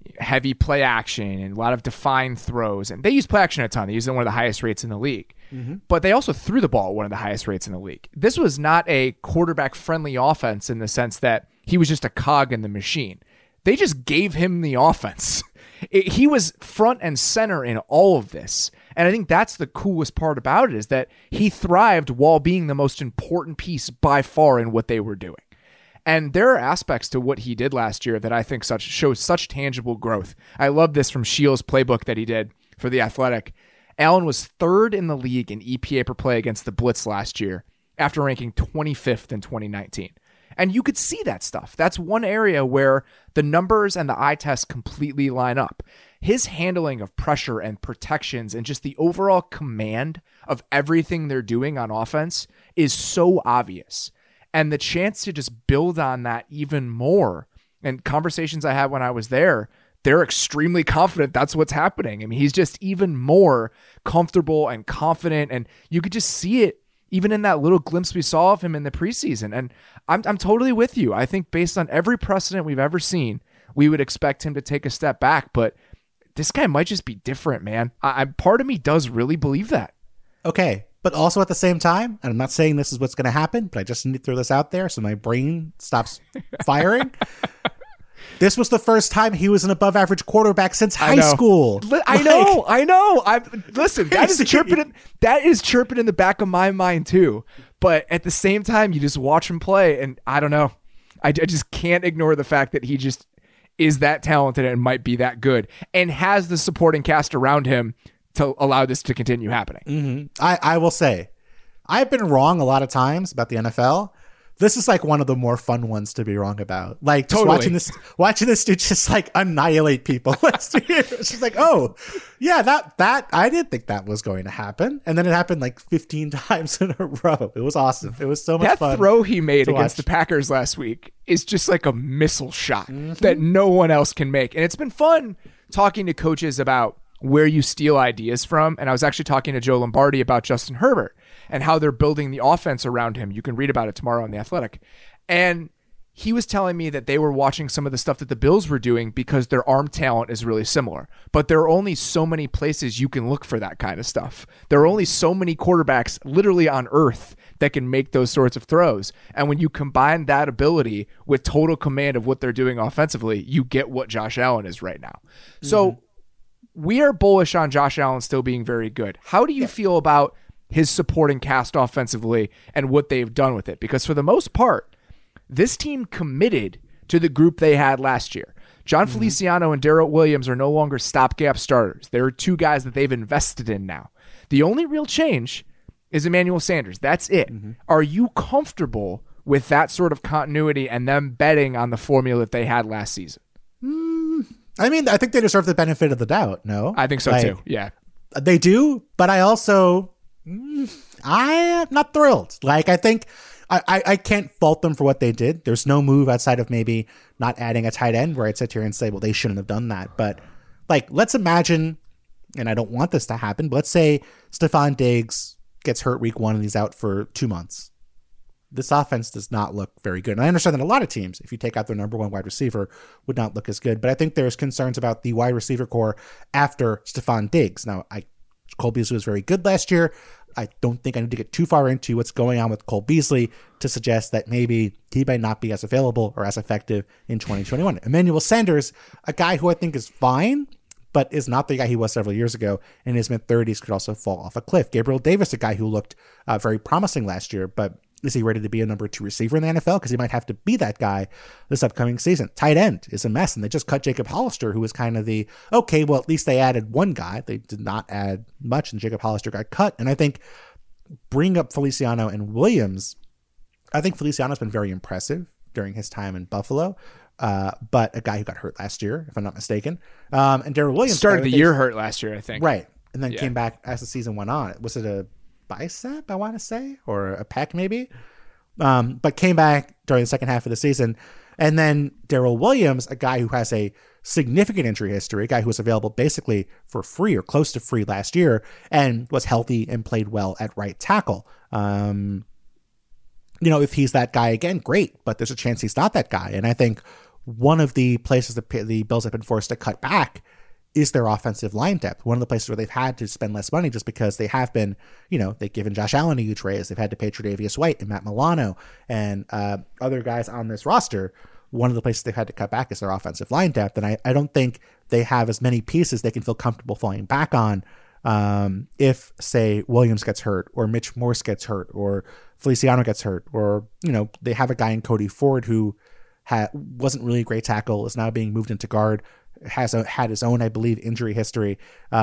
heavy play action and a lot of defined throws. And they use play action a ton. They use it at one of the highest rates in the league. But they also threw the ball at one of the highest rates in the league. This was not a quarterback-friendly offense in the sense that he was just a cog in the machine. They just gave him the offense. He was front and center in all of this. And I think that's the coolest part about it, is that he thrived while being the most important piece by far in what they were doing. And there are aspects to what he did last year that I think shows such tangible growth. I love this from Shields' playbook that he did for The Athletic. Allen was third in the league in EPA per play against the blitz last year after ranking 25th in 2019. And you could see that stuff. That's one area where the numbers and the eye test completely line up. His handling of pressure and protections and just the overall command of everything they're doing on offense is so obvious. And the chance to just build on that even more, and conversations I had when I was there, they're extremely confident that's what's happening. I mean, he's just even more comfortable and confident, and you could just see it even in that little glimpse we saw of him in the preseason. And I'm totally with you. I think based on every precedent we've ever seen, we would expect him to take a step back, but this guy might just be different, man. Part of me does really believe that. Okay, but also at the same time, and I'm not saying this is what's going to happen, but I just need to throw this out there so my brain stops firing. This was the first time he was an above-average quarterback since high school. I know. Listen, that is chirping in the back of my mind too. But at the same time, you just watch him play, and I don't know. I just can't ignore the fact that he just is that talented and might be that good, and has the supporting cast around him to allow this to continue happening. Mm-hmm. I will say, I've been wrong a lot of times about the NFL. This is like one of the more fun ones to be wrong about. Like just watching this dude just like annihilate people last year. It's just like, oh yeah, that I didn't think that was going to happen. And then it happened like 15 times in a row. It was awesome. It was so much fun. That throw he made against the Packers last week is just like a missile shot that no one else can make. And it's been fun talking to coaches about where you steal ideas from. And I was actually talking to Joe Lombardi about Justin Herbert and how they're building the offense around him. You can read about it tomorrow on The Athletic. And he was telling me that they were watching some of the stuff that the Bills were doing because their arm talent is really similar. But there are only so many places you can look for that kind of stuff. There are only so many quarterbacks literally on earth that can make those sorts of throws. And when you combine that ability with total command of what they're doing offensively, you get what Josh Allen is right now. So we are bullish on Josh Allen still being very good. How do you feel about his supporting cast offensively and what they've done with it? Because for the most part, this team committed to the group they had last year. John Feliciano and Darrell Williams are no longer stopgap starters. There are two guys that they've invested in now. The only real change is Emmanuel Sanders. That's it. Are you comfortable with that sort of continuity and them betting on the formula that they had last season? I mean, I think they deserve the benefit of the doubt. No, I think so too. Yeah, they do. But I also, I am not thrilled. Like, I think I can't fault them for what they did. There's no move outside of maybe not adding a tight end where I'd sit here and say, well, they shouldn't have done that. But like, let's imagine, and I don't want this to happen, but let's say Stephon Diggs gets hurt week 1 and he's out for 2 months. This offense does not look very good. And I understand that a lot of teams, if you take out their number 1 wide receiver, would not look as good. But I think there's concerns about the wide receiver core after Stephon Diggs. Now, Cole Beasley was very good last year. I don't think I need to get too far into what's going on with Cole Beasley to suggest that maybe he might not be as available or as effective in 2021. Emmanuel Sanders, a guy who I think is fine, but is not the guy he was several years ago. In his mid-30s, could also fall off a cliff. Gabriel Davis, a guy who looked very promising last year, but is he ready to be a number 2 receiver in the NFL? Because he might have to be that guy this upcoming season. Tight end is a mess, and they just cut Jacob Hollister, who was kind of the, okay, well, at least they added one guy. They did not add much, and Jacob Hollister got cut. And I think bring up Feliciano and Williams, I think Feliciano's been very impressive during his time in Buffalo, but a guy who got hurt last year, if I'm not mistaken. And Darrell Williams started the year hurt last year, I think. Right, and then came back as the season went on. Was it a bicep, I want to say, or a pec maybe, but came back during the second half of the season. And then Darrell Williams, a guy who has a significant injury history, a guy who was available basically for free or close to free last year and was healthy and played well at right tackle. If he's that guy again, great, but there's a chance he's not that guy. And I think one of the places that the Bills have been forced to cut back is their offensive line depth. One of the places where they've had to spend less money just because they have been, they've given Josh Allen a huge raise. They've had to pay Tre'Davious White and Matt Milano and other guys on this roster. One of the places they've had to cut back is their offensive line depth. And I don't think they have as many pieces they can feel comfortable falling back on if, say, Williams gets hurt or Mitch Morse gets hurt or Feliciano gets hurt, or, they have a guy in Cody Ford who wasn't really a great tackle, is now being moved into guard, had his own, I believe, injury history.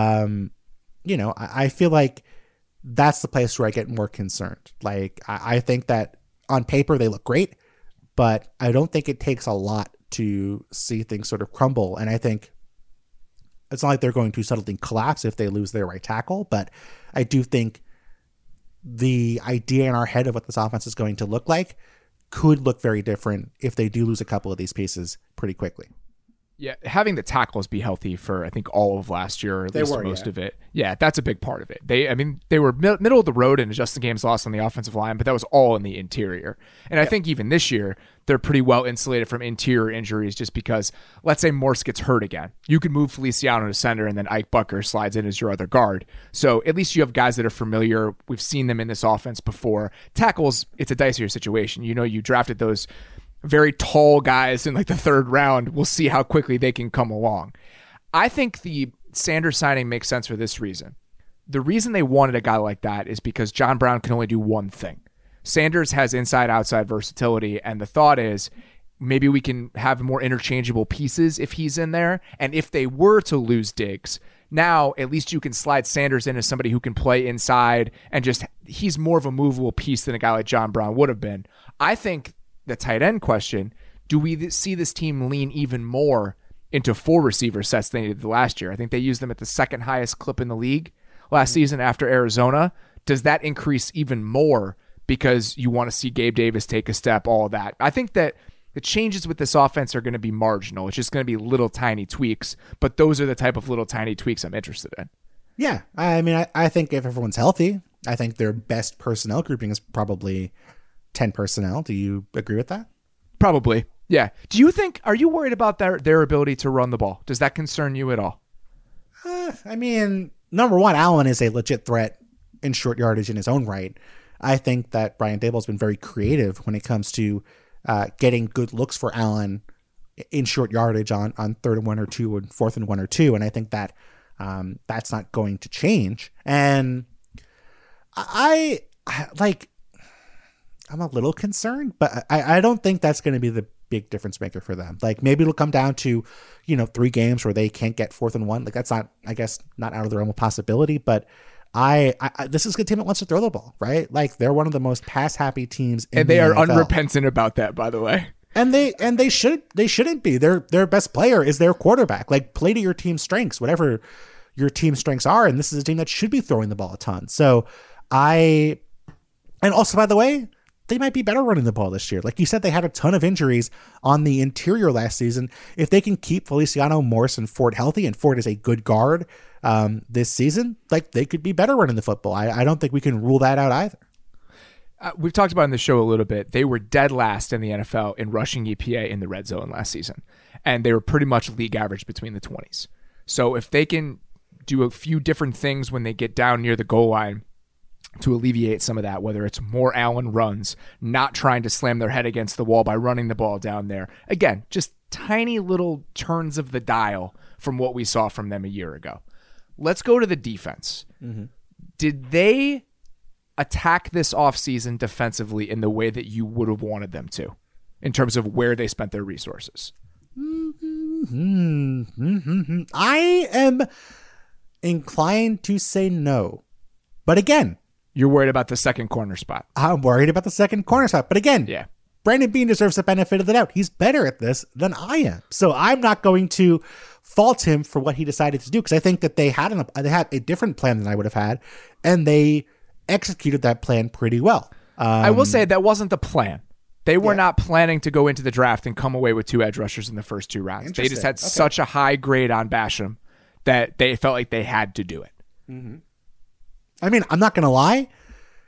I feel like that's the place where I get more concerned. Like, I think that on paper they look great, but I don't think it takes a lot to see things sort of crumble. And I think it's not like they're going to suddenly collapse if they lose their right tackle, but I do think the idea in our head of what this offense is going to look like could look very different if they do lose a couple of these pieces pretty quickly. Yeah, having the tackles be healthy for, I think, all of last year, or at least most of it. Yeah, that's a big part of it. They were middle of the road in adjusting games lost on the offensive line, but that was all in the interior. And I think even this year, they're pretty well insulated from interior injuries just because, let's say Morse gets hurt again. You could move Feliciano to center and then Ike Bucker slides in as your other guard. So at least you have guys that are familiar. We've seen them in this offense before. Tackles, it's a dicier situation. You drafted those very tall guys in like the third round. We'll see how quickly they can come along. I think the Sanders signing makes sense for this reason. The reason they wanted a guy like that is because John Brown can only do one thing. Sanders has inside-outside versatility, and the thought is maybe we can have more interchangeable pieces if he's in there. And if they were to lose Diggs, now at least you can slide Sanders in as somebody who can play inside, and just he's more of a movable piece than a guy like John Brown would have been. I think the tight end question, do we see this team lean even more into 4 receiver sets than they did last year? I think they used them at the second highest clip in the league last season after Arizona. Does that increase even more because you want to see Gabe Davis take a step, all of that? I think that the changes with this offense are going to be marginal. It's just going to be little tiny tweaks, but those are the type of little tiny tweaks I'm interested in. Yeah, I think if everyone's healthy, I think their best personnel grouping is probably 10 personnel. Do you agree with that? Probably. Yeah. Are you worried about their ability to run the ball? Does that concern you at all? Number one, Allen is a legit threat in short yardage in his own right. I think that Brian Daboll's been very creative when it comes to getting good looks for Allen in short yardage on 3rd and 1 or 2 and 4th and 1 or 2. And I think that that's not going to change. And I'm a little concerned, but I don't think that's going to be the big difference maker for them. Like, maybe it'll come down to, 3 games where they can't get 4th and 1. Like, that's not, I guess, not out of the realm of possibility, but this is a team that wants to throw the ball, right? Like, they're one of the most pass happy teams in the NFL. And they are unrepentant about that, by the way. And they shouldn't be. Their best player is their quarterback. Like, play to your team's strengths, whatever your team's strengths are. And this is a team that should be throwing the ball a ton. So and also, by the way, they might be better running the ball this year. Like you said, they had a ton of injuries on the interior last season. If they can keep Feliciano, Morse, and Ford healthy, and Ford is a good guard this season, like, they could be better running the football. I don't think we can rule that out either. We've talked about in the show a little bit. They were dead last in the NFL in rushing EPA in the red zone last season, and they were pretty much league average between the 20s. So if they can do a few different things when they get down near the goal line to alleviate some of that, whether it's more Allen runs, not trying to slam their head against the wall by running the ball down there. Again, just tiny little turns of the dial from what we saw from them a year ago. Let's go to the defense. Mm-hmm. Did they attack this offseason defensively in the way that you would have wanted them to, in terms of where they spent their resources? I am inclined to say no. But again, you're worried about the second corner spot. I'm worried about the second corner spot. But again, yeah, Brandon Beane deserves the benefit of the doubt. He's better at this than I am. So I'm not going to fault him for what he decided to do, because I think that they had a different plan than I would have had, and they executed that plan pretty well. I will say that wasn't the plan. They were not planning to go into the draft and come away with 2 edge rushers in the first 2 rounds. They just had such a high grade on Basham that they felt like they had to do it. Mm-hmm. I'm not going to lie.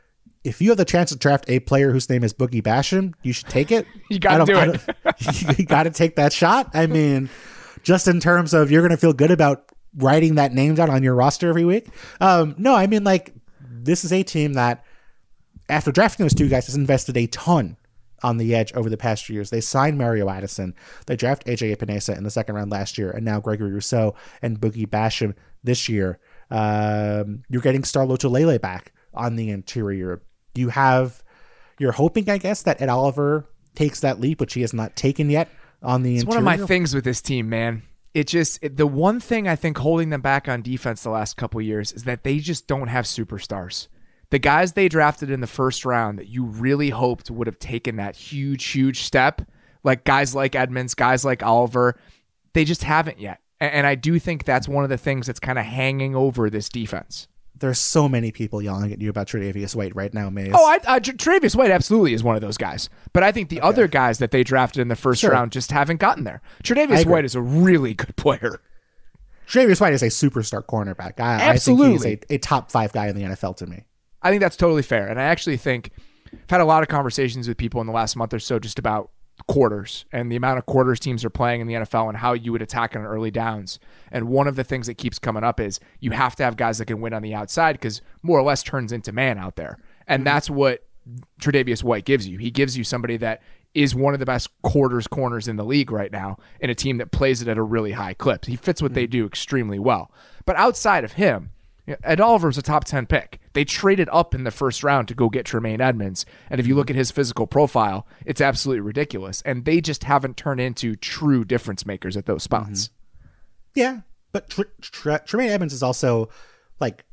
if you have the chance to draft a player whose name is Boogie Basham, you should take it. You got to do it. You got to take that shot. I mean, just in terms of you're going to feel good about writing that name down on your roster every week. No, I mean, like, this is a team that, after drafting those two guys, has invested a ton on the edge over the past few years. They signed Mario Addison. They drafted AJ Epinesa in the second round last year, and now Gregory Rousseau and Boogie Basham this year. You're getting Starlo Tulele back on the interior. You're hoping, I guess, that Ed Oliver takes that leap, which he has not taken yet on the interior. It's one of my things with this team, man. The one thing I think holding them back on defense the last couple of years is that they just don't have superstars. The guys they drafted in the first round that you really hoped would have taken that huge step, like guys like Edmonds, guys like Oliver, they just haven't yet. And I do think that's one of the things that's kind of hanging over this defense. There's so many people yelling at you about Tre'Davious White right now, Maze. Oh, Tre'Davious White absolutely is one of those guys. But I think the other guys that they drafted in the first round just haven't gotten there. Tre'Davious White is a really good player. Tre'Davious White is a superstar cornerback. Absolutely. I think he's a top 5 guy in the NFL to me. I think that's totally fair. And I actually think I've had a lot of conversations with people in the last month or so just about quarters and the amount of quarters teams are playing in the NFL and how you would attack on early downs. And one of the things that keeps coming up is you have to have guys that can win on the outside because more or less turns into man out there. And that's what Tre'Davious White gives you. He gives you somebody that is one of the best corners in the league right now in a team that plays it at a really high clip. He fits what they do extremely well. But outside of him, Ed Oliver's a top 10 pick. They traded up in the first round to go get Tremaine Edmonds. And if you look at his physical profile, it's absolutely ridiculous. And they just haven't turned into true difference makers at those spots. Yeah, but Tremaine Edmonds is also like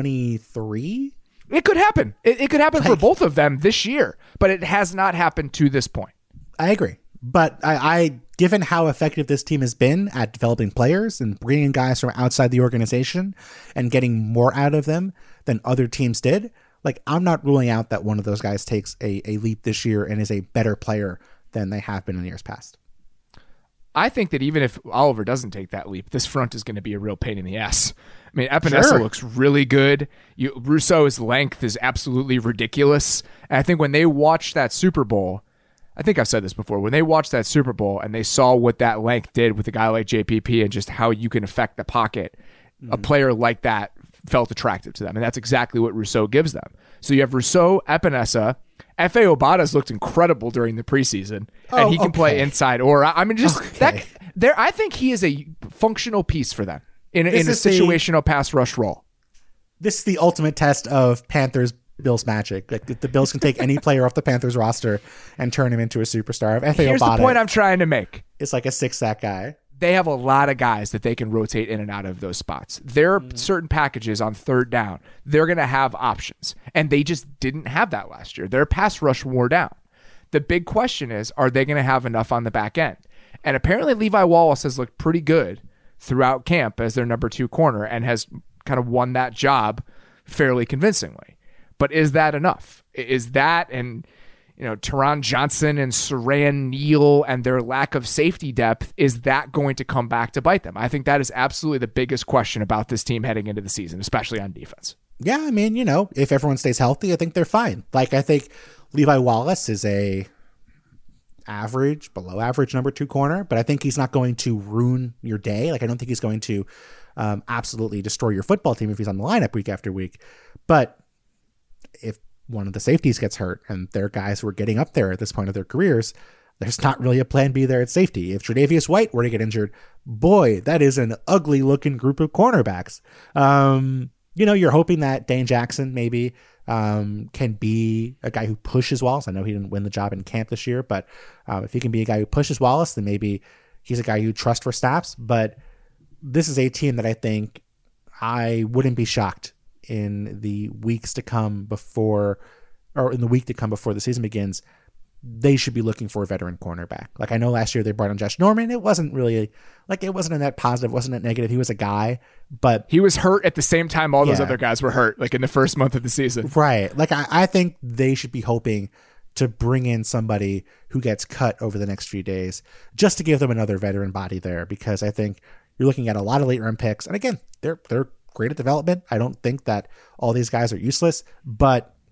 23. It could happen. It could happen for both of them this year, but it has not happened to this point. I agree. But I given how effective this team has been at developing players and bringing guys from outside the organization and getting more out of them than other teams did, like, I'm not ruling out that one of those guys takes a leap this year and is a better player than they have been in years past. I think that even if Oliver doesn't take that leap, this front is going to be a real pain in the ass. I mean, Epinesa looks really good. Rousseau's length is absolutely ridiculous. And I think when they watched that Super Bowl, I think I've said this before, when they watched that Super Bowl and they saw what that length did with a guy like JPP and just how you can affect the pocket, a player like that felt attractive to them. And that's exactly what Rousseau gives them. So you have Rousseau, Epinesa, F.A. Obada's looked incredible during the preseason, and he can play inside or I mean, I think he is a functional piece for them in a situational pass rush role. This is the ultimate test of Bills magic. Like, the Bills can take any player off the Panthers roster and turn him into a superstar. Here's the point I'm trying to make. It's like a 6-sack guy. They have a lot of guys that they can rotate in and out of those spots. There are certain packages on third down. They're going to have options, and they just didn't have that last year. Their pass rush wore down. The big question is, are they going to have enough on the back end? And apparently Levi Wallace has looked pretty good throughout camp as their number 2 corner and has kind of won that job fairly convincingly. But is that enough? Is that and Teron Johnson and Saran Neal and their lack of safety depth, is that going to come back to bite them? I think that is absolutely the biggest question about this team heading into the season, especially on defense. Yeah, I mean, if everyone stays healthy, I think they're fine. Like, I think Levi Wallace is a below average number 2 corner, but I think he's not going to ruin your day. Like, I don't think he's going to absolutely destroy your football team if he's on the lineup week after week. But if one of the safeties gets hurt and they're guys who are getting up there at this point of their careers, there's not really a plan B there at safety. If Tre'Davious White were to get injured, boy, that is an ugly looking group of cornerbacks. You're hoping that Dane Jackson maybe can be a guy who pushes Wallace. I know he didn't win the job in camp this year, but if he can be a guy who pushes Wallace, then maybe he's a guy you trust for snaps. But this is a team that I think I wouldn't be shocked in the weeks to come before the season begins, they should be looking for a veteran cornerback. Like, I know last year they brought on Josh Norman. It wasn't really it wasn't a net positive, wasn't a net negative. He was a guy, but he was hurt at the same time all those other guys were hurt, like in the first month of the season. Right. Like, I think they should be hoping to bring in somebody who gets cut over the next few days just to give them another veteran body there, because I think you're looking at a lot of late round picks. And again, they're great at development. I don't think that all these guys are useless, but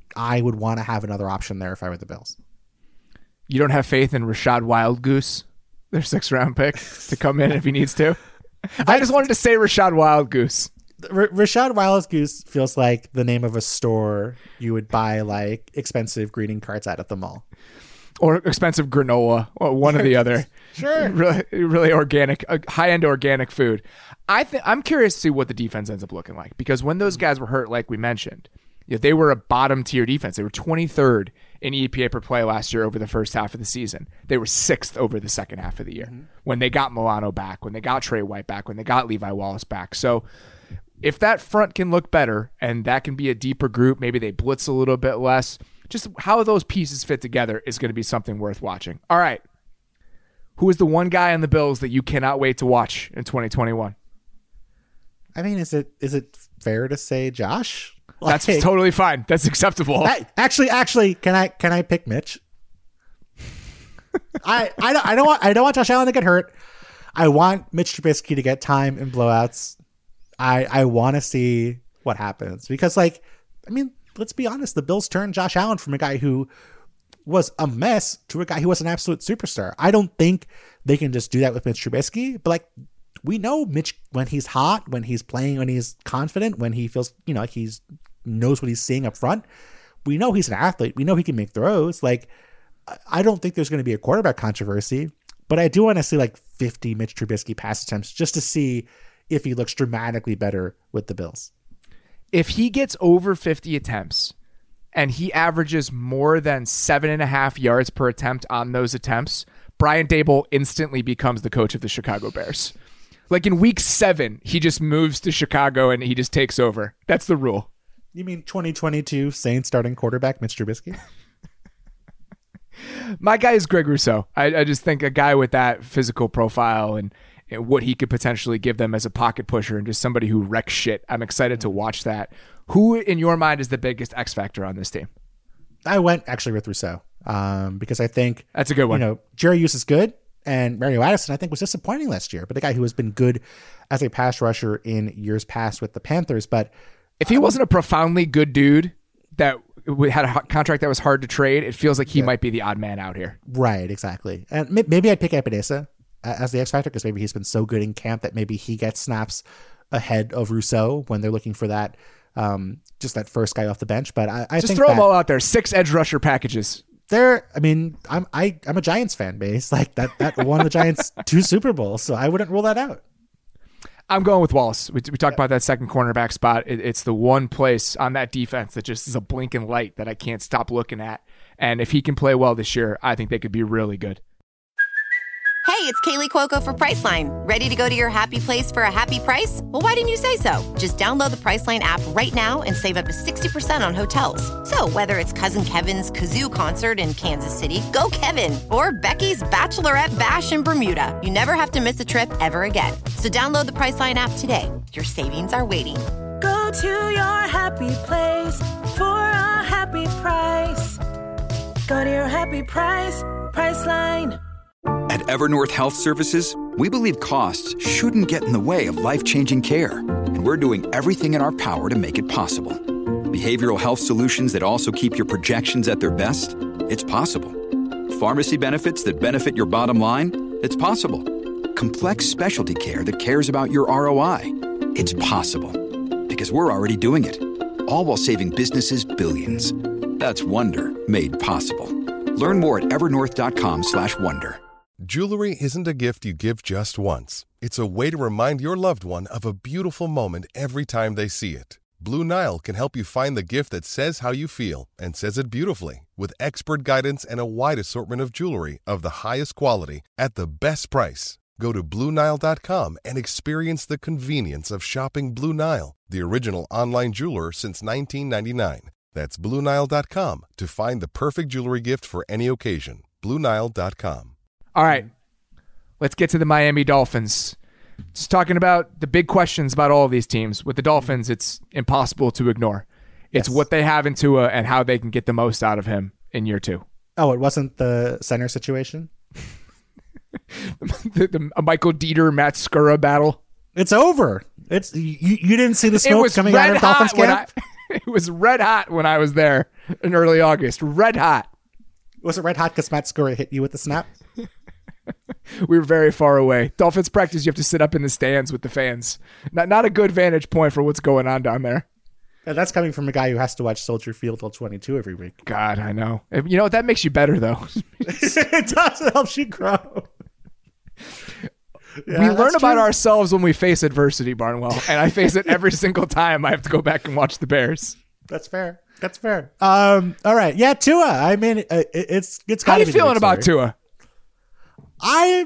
I would want to have another option there if I were the Bills. You don't have faith in Rashad Wildgoose, their 6th round pick, to come in if he needs to? I just wanted to say Rashad Wildgoose. Rashad Wildgoose feels like the name of a store you would buy like expensive greeting cards at the mall. Or expensive granola, or one or the other. Sure. Really organic, high-end organic food. I'm curious to see what the defense ends up looking like, because when those guys were hurt, like we mentioned, they were a bottom-tier defense. They were 23rd in EPA per play last year over the first half of the season. They were 6th over the second half of the year when they got Milano back, when they got Trey White back, when they got Levi Wallace back. So if that front can look better and that can be a deeper group, maybe they blitz a little bit less, just how those pieces fit together is going to be something worth watching. All right. Who is the one guy on the Bills that you cannot wait to watch in 2021? I mean, is it fair to say Josh? That's totally fine. That's acceptable. Actually, can I pick Mitch? I don't want Josh Allen to get hurt. I want Mitch Trubisky to get time in blowouts. I want to see what happens because, like, I mean, let's be honest. The Bills turned Josh Allen from a guy who was a mess to a guy who was an absolute superstar. I don't think they can just do that with Mitch Trubisky, but like, we know Mitch when he's hot, when he's playing, when he's confident, when he feels, like he's knows what he's seeing up front. We know he's an athlete. We know he can make throws. Like, I don't think there's going to be a quarterback controversy, but I do want to see like 50 Mitch Trubisky pass attempts just to see if he looks dramatically better with the Bills. If he gets over 50 attempts and he averages more than 7.5 yards per attempt on those attempts, Brian Daboll instantly becomes the coach of the Chicago Bears. Like in week 7, he just moves to Chicago and he just takes over. That's the rule. You mean 2022 Saints starting quarterback Mitch Trubisky? My guy is Greg Rousseau. I just think a guy with that physical profile and what he could potentially give them as a pocket pusher and just somebody who wrecks shit. I'm excited to watch that. Who, in your mind, is the biggest X factor on this team? I went actually with Rousseau because I think that's a good one. Jerry Hughes is good, and Mario Addison I think was disappointing last year, but a guy who has been good as a pass rusher in years past with the Panthers. But if he wasn't a profoundly good dude that had a contract that was hard to trade, it feels like he might be the odd man out here. Right, exactly. And maybe I'd pick Epinesa as the X factor because maybe he's been so good in camp that maybe he gets snaps ahead of Rousseau when they're looking for that, just that first guy off the bench. But I just think throw them all out there. 6 edge rusher packages. I'm a Giants fan base. Like that won the Giants 2 Super Bowls, so I wouldn't rule that out. I'm going with Wallace. We talked about that second cornerback spot. It's the one place on that defense that just is a blinking light that I can't stop looking at. And if he can play well this year, I think they could be really good. Hey, it's Kaylee Cuoco for Priceline. Ready to go to your happy place for a happy price? Well, why didn't you say so? Just download the Priceline app right now and save up to 60% on hotels. So whether it's Cousin Kevin's Kazoo Concert in Kansas City, go Kevin, or Becky's Bachelorette Bash in Bermuda, you never have to miss a trip ever again. So download the Priceline app today. Your savings are waiting. Go to your happy place for a happy price. Go to your happy price, Priceline. At Evernorth Health Services, we believe costs shouldn't get in the way of life-changing care, and we're doing everything in our power to make it possible. Behavioral health solutions that also keep your projections at their best? It's possible. Pharmacy benefits that benefit your bottom line? It's possible. Complex specialty care that cares about your ROI? It's possible. Because we're already doing it. All while saving businesses billions. That's Wonder made possible. Learn more at evernorth.com/wonder. Jewelry isn't a gift you give just once. It's a way to remind your loved one of a beautiful moment every time they see it. Blue Nile can help you find the gift that says how you feel and says it beautifully with expert guidance and a wide assortment of jewelry of the highest quality at the best price. Go to BlueNile.com and experience the convenience of shopping Blue Nile, the original online jeweler since 1999. That's BlueNile.com to find the perfect jewelry gift for any occasion. BlueNile.com. All right, let's get to the Miami Dolphins. Just talking about the big questions about all of these teams. With the Dolphins, it's impossible to ignore. It's what they have in Tua and how they can get the most out of him in year 2. Oh, it wasn't the center situation? the Michael Dieter, Matt Skura battle. It's over. It's you didn't see the smoke coming out of Dolphins camp? It was red hot when I was there in early August. Red hot. Was it red hot because Matt Skura hit you with the snap? We were very far away. Dolphins practice, you have to sit up in the stands with the fans. Not a good vantage point for what's going on down there. And that's coming from a guy who has to watch Soldier Field till 22 every week. God, I know. You know what? That makes you better, though. It does. It helps you grow. Yeah, we learn about ourselves when we face adversity, Barnwell, and I face it every single time I have to go back and watch the Bears. That's fair. That's fair. All right. Yeah, Tua. I mean, it's How are you feeling about Tua? I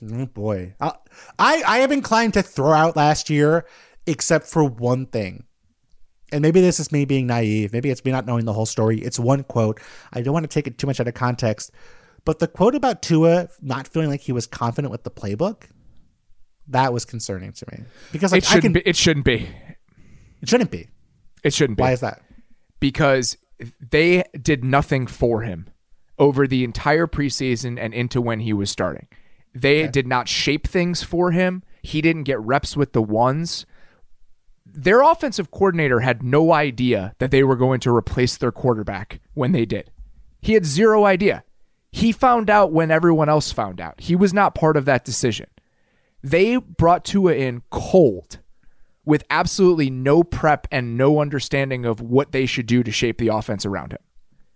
am inclined to throw out last year, except for one thing. And maybe this is me being naive. Maybe it's me not knowing the whole story. It's one quote. I don't want to take it too much out of context. But the quote about Tua not feeling like he was confident with the playbook, that was concerning to me. Because like, it shouldn't be. It shouldn't be. It shouldn't be. Why is that? Because they did nothing for him over the entire preseason and into when he was starting. They did not shape things for him. He didn't get reps with the ones. Their offensive coordinator had no idea that they were going to replace their quarterback when they did. He had zero idea. He found out when everyone else found out. He was not part of that decision. They brought Tua in cold with absolutely no prep and no understanding of what they should do to shape the offense around him.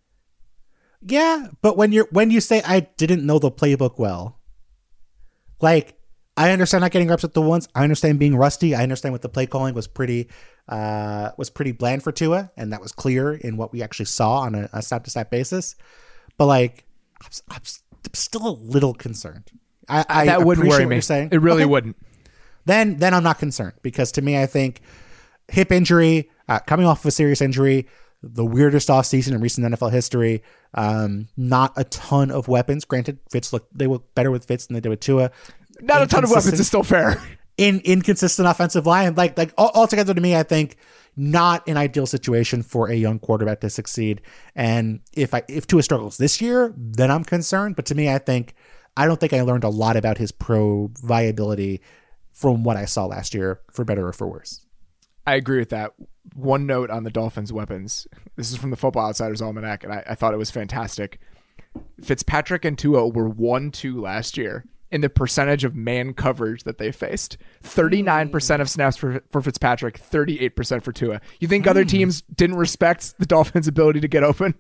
Yeah, but when you say I didn't know the playbook well, like I understand not getting reps with the ones. I understand being rusty. I understand what the play calling was pretty bland for Tua, and that was clear in what we actually saw on a snap-to-snap basis. But like, I'm still a little concerned. That wouldn't worry me. It really wouldn't. Then I'm not concerned because to me, I think hip injury, coming off of a serious injury, the weirdest offseason in recent NFL history. Not a ton of weapons. Granted, they look better with Fitz than they did with Tua. Not a ton of weapons is still fair. Inconsistent offensive line. Like altogether to me, I think not an ideal situation for a young quarterback to succeed. And if Tua struggles this year, then I'm concerned. But to me, I don't think I learned a lot about his pro viability from what I saw last year, for better or for worse. I agree with that. One note on the Dolphins' weapons. This is from the Football Outsiders Almanac, and I thought it was fantastic. Fitzpatrick and Tua were 1-2 last year in the percentage of man coverage that they faced. 39% of snaps for Fitzpatrick, 38% for Tua. You think other teams didn't respect the Dolphins' ability to get open?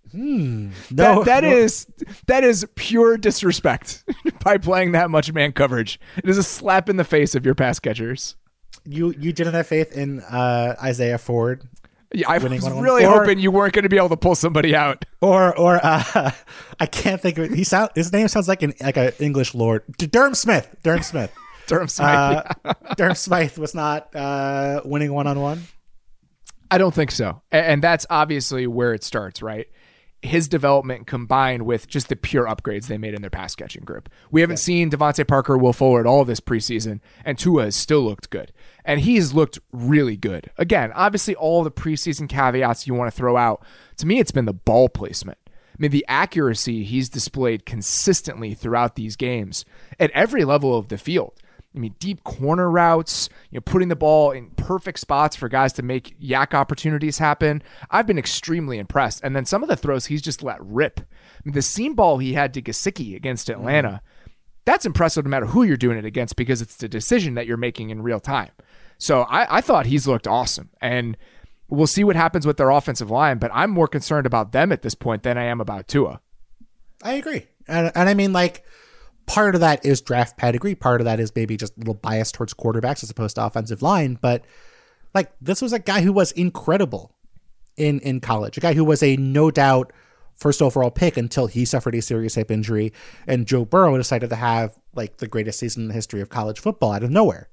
No, that is pure disrespect by playing that much man coverage. It is a slap in the face of your pass catchers. You didn't have faith in Isaiah Ford. Yeah, I was really hoping you weren't going to be able to pull somebody out. Or I can't think of it. His name sounds like an English lord. Durham Smith. Durham Smith. Durham Smythe was not winning one-on-one. I don't think so. And that's obviously where it starts, right? His development combined with just the pure upgrades they made in their pass catching group. We haven't seen Devontae Parker, Will Fuller at all this preseason, and Tua has still looked good. And he's looked really good. Again, obviously all the preseason caveats you want to throw out. To me, it's been the ball placement. I mean, the accuracy he's displayed consistently throughout these games at every level of the field. I mean, deep corner routes, putting the ball in perfect spots for guys to make yak opportunities happen. I've been extremely impressed. And then some of the throws he's just let rip. I mean, the seam ball he had to Gesicki against Atlanta, that's impressive no matter who you're doing it against because it's the decision that you're making in real time. So I thought he's looked awesome. And we'll see what happens with their offensive line, but I'm more concerned about them at this point than I am about Tua. I agree. And I mean, like, part of that is draft pedigree. Part of that is maybe just a little bias towards quarterbacks as opposed to offensive line. But like, this was a guy who was incredible in college, a guy who was a no doubt first overall pick until he suffered a serious hip injury. And Joe Burrow decided to have like the greatest season in the history of college football out of nowhere.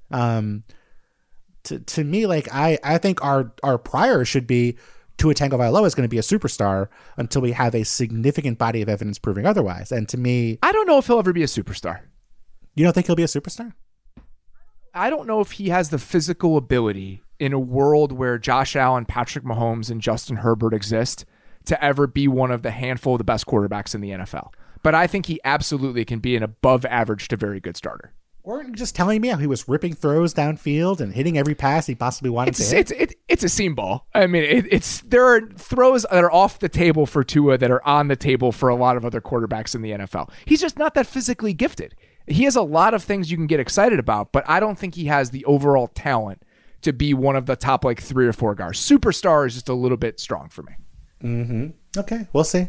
To me, like, I think our prior should be Tua Tagovailoa is going to be a superstar until we have a significant body of evidence proving otherwise. And to me, I don't know if he'll ever be a superstar. You don't think he'll be a superstar? I don't know if he has the physical ability in a world where Josh Allen, Patrick Mahomes, and Justin Herbert exist to ever be one of the handful of the best quarterbacks in the NFL. But I think he absolutely can be an above average to very good starter. Weren't you just telling me how he was ripping throws downfield and hitting every pass he possibly wanted to hit? It's a seam ball. I mean, there are throws that are off the table for Tua that are on the table for a lot of other quarterbacks in the NFL. He's just not that physically gifted. He has a lot of things you can get excited about, but I don't think he has the overall talent to be one of the top 3 or 4 guys. Superstar is just a little bit strong for me. Mm-hmm. Okay, we'll see.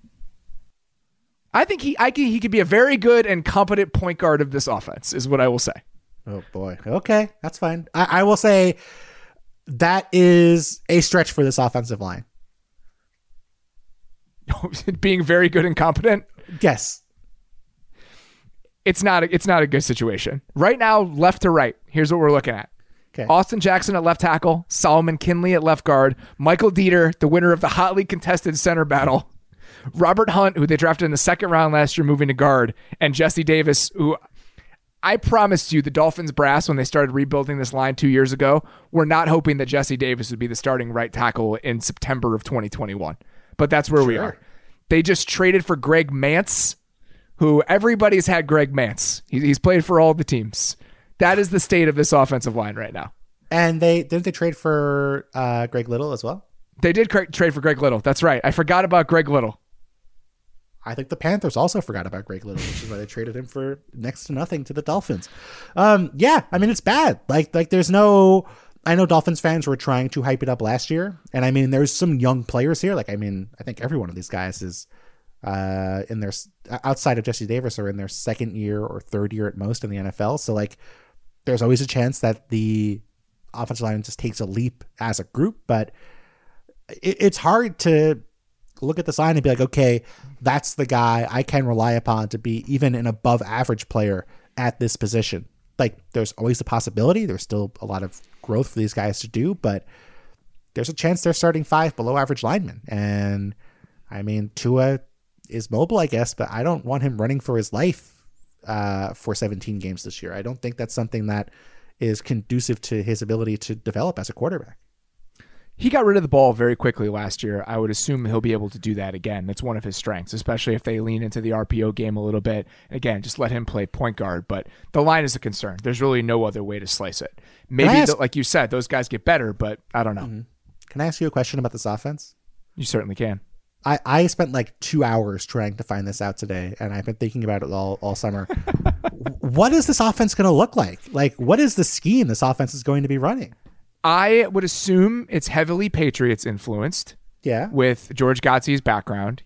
I think he could be a very good and competent point guard of this offense, is what I will say. Oh boy. Okay, that's fine. I will say that is a stretch for this offensive line. Being very good and competent? Yes. It's not a good situation. Right now, left to right, here's what we're looking at. Okay. Austin Jackson at left tackle, Solomon Kinley at left guard, Michael Dieter, the winner of the hotly contested center battle, Robert Hunt, who they drafted in the second round last year, moving to guard, and Jesse Davis, who I promised you the Dolphins brass, when they started rebuilding this line 2 years ago, were not hoping that Jesse Davis would be the starting right tackle in September of 2021. But that's where we are. They just traded for Greg Mance, who everybody's had Greg Mance. He's played for all the teams. That is the state of this offensive line right now. And didn't they trade for Greg Little as well? They did trade for Greg Little. That's right. I forgot about Greg Little. I think the Panthers also forgot about Greg Little, which is why they traded him for next to nothing to the Dolphins. Yeah, I mean, it's bad. Like there's no... I know Dolphins fans were trying to hype it up last year. And I mean, there's some young players here. I think every one of these guys is in their... outside of Jesse Davis are in their second year or third year at most in the NFL. So there's always a chance that the offensive line just takes a leap as a group. But it's hard to look at this line and be like, okay, that's the guy I can rely upon to be even an above average player at this position. There's always a possibility. There's still a lot of growth for these guys to do, but there's a chance they're starting 5 below average linemen. And I mean, Tua is mobile, I guess, but I don't want him running for his life for 17 games this year. I don't think that's something that is conducive to his ability to develop as a quarterback. He got rid of the ball very quickly last year. I would assume he'll be able to do that again. That's one of his strengths, especially if they lean into the RPO game a little bit. Again, just let him play point guard. But the line is a concern. There's really no other way to slice it. Maybe, like you said, those guys get better, but I don't know. Mm-hmm. Can I ask you a question about this offense? You certainly can. I spent 2 hours trying to find this out today, and I've been thinking about it all summer. What is this offense going to look like? What is the scheme this offense is going to be running? I would assume it's heavily Patriots influenced. Yeah. With George Gottes's background.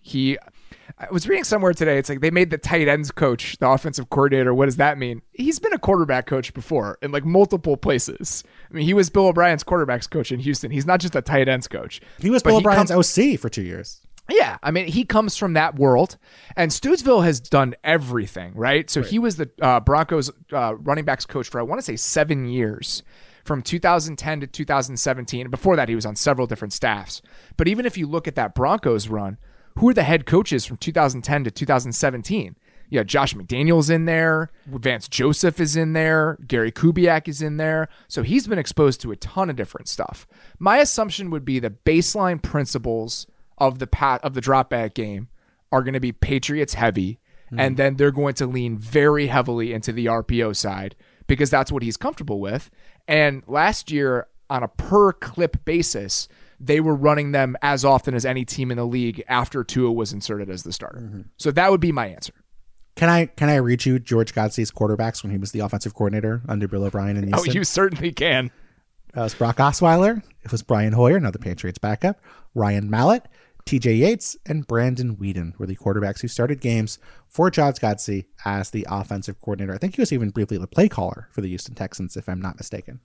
I was reading somewhere today, it's they made the tight ends coach the offensive coordinator. What does that mean? He's been a quarterback coach before in multiple places. I mean, he was Bill O'Brien's quarterbacks coach in Houston. He's not just a tight ends coach. He was Bill O'Brien's OC for 2 years. Yeah, I mean, he comes from that world, and Stootsville has done everything, right? So he was the Broncos running backs coach for, I want to say, 7 years. From 2010 to 2017. Before that, he was on several different staffs. But even if you look at that Broncos run, who are the head coaches from 2010 to 2017? Yeah, Josh McDaniels in there. Vance Joseph is in there. Gary Kubiak is in there. So he's been exposed to a ton of different stuff. My assumption would be the baseline principles of the drop back game are going to be Patriots heavy, and then they're going to lean very heavily into the RPO side because that's what he's comfortable with. And last year, on a per clip basis, they were running them as often as any team in the league after Tua was inserted as the starter. Mm-hmm. So that would be my answer. Can I read you George Gottes's quarterbacks when he was the offensive coordinator under Bill O'Brien in Houston? Oh, you certainly can. It was Brock Osweiler. It was Brian Hoyer, another Patriots backup. Ryan Mallett, TJ Yates, and Brandon Weeden were the quarterbacks who started games for George Gottesy as the offensive coordinator. I think he was even briefly the play caller for the Houston Texans, if I'm not mistaken.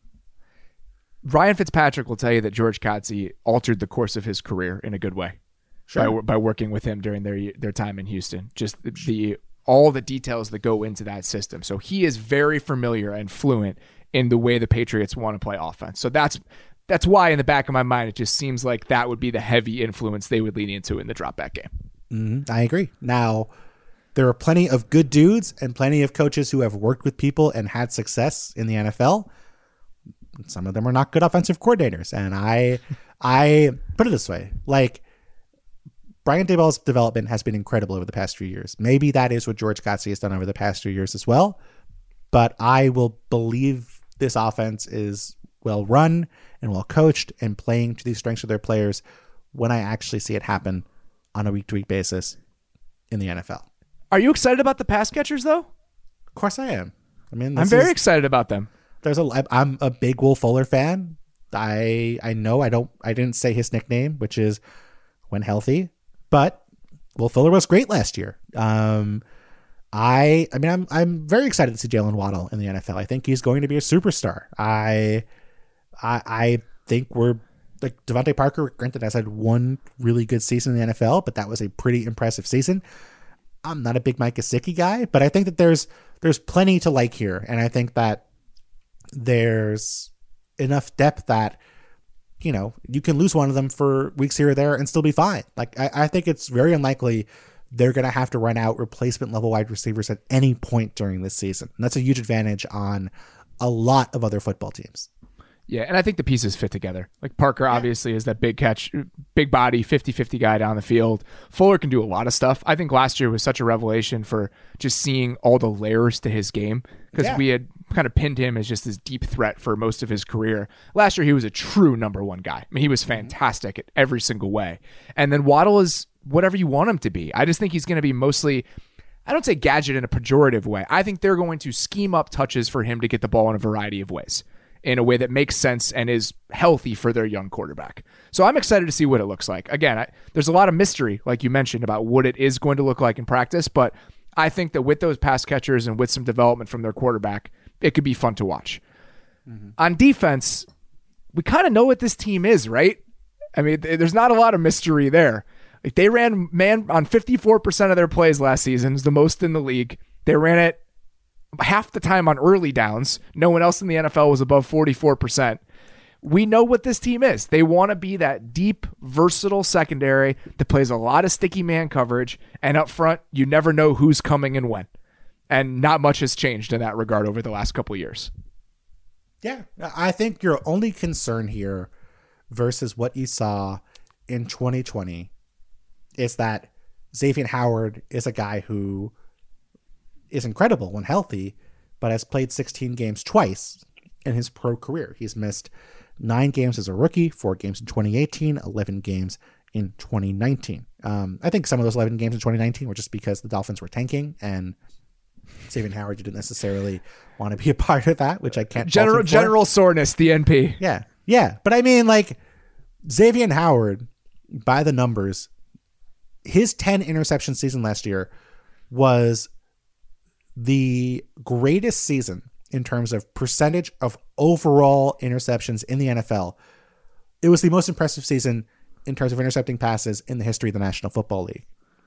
Ryan Fitzpatrick will tell you that George Gottesy altered the course of his career in a good way. Sure. By working with him during their time in Houston. Just all the details that go into that system. So he is very familiar and fluent in the way the Patriots want to play offense. So that's why in the back of my mind, it just seems like that would be the heavy influence they would lean into in the drop back game. Mm-hmm. I agree. Now, there are plenty of good dudes and plenty of coaches who have worked with people and had success in the NFL. Some of them are not good offensive coordinators. And I put it this way, Brian Daboll's development has been incredible over the past few years. Maybe that is what George Gottesy has done over the past few years as well. but I will believe this offense is well run and well coached and playing to the strengths of their players when I actually see it happen on a week-to-week basis in the NFL. Are you excited about the pass catchers, though? Of course I am. I mean, I'm very excited about them. I'm a big Will Fuller fan. I know I didn't say his nickname, which is when healthy, but Will Fuller was great last year. I'm very excited to see Jalen Waddle in the NFL. I think he's going to be a superstar. I think we're like Devontae Parker, granted, has had one really good season in the NFL, but that was a pretty impressive season. I'm not a big Mike Gesicki guy, but I think that there's plenty to like here. And I think that there's enough depth that, you know, you can lose one of them for weeks here or there and still be fine. Like, I think it's very unlikely they're going to have to run out replacement level wide receivers at any point during this season. And that's a huge advantage on a lot of other football teams. Yeah, and I think the pieces fit together. Like Parker obviously is that big catch, big body, 50-50 guy down the field. Fuller can do a lot of stuff. I think last year was such a revelation for just seeing all the layers to his game because we had kind of pinned him as just this deep threat for most of his career. Last year, he was a true number one guy. I mean, he was fantastic at every single way. And then Waddle is whatever you want him to be. I just think he's going to be mostly, I don't say gadget in a pejorative way. I think they're going to scheme up touches for him to get the ball in a variety of ways, in a way that makes sense and is healthy for their young quarterback. So I'm excited to see what it looks like. Again, there's a lot of mystery, like you mentioned, about what it is going to look like in practice, but I think that with those pass catchers and with some development from their quarterback, it could be fun to watch. Mm-hmm. On defense, we kind of know what this team is, right? I mean, there's not a lot of mystery there. Like they ran man on 54% of their plays last season, is the most in the league. They ran it half the time on early downs. No one else in the NFL was above 44%. We know what this team is. They want to be that deep, versatile secondary that plays a lot of sticky man coverage, and up front, you never know who's coming and when. And not much has changed in that regard over the last couple of years. Yeah, I think your only concern here versus what you saw in 2020 is that Xavier Howard is a guy who is incredible when healthy, but has played 16 games twice in his pro career. He's missed 9 games as a rookie, 4 games in 2018, 11 games in 2019. I think some of those 11 games in 2019 were just because the Dolphins were tanking and Xavier Howard didn't necessarily want to be a part of that, which I can't. General soreness, the NP. Yeah. But I mean, like Xavier Howard, by the numbers, his 10 interception season last year was the greatest season in terms of percentage of overall interceptions in the NFL. It was the most impressive season in terms of intercepting passes in the history of the National Football League.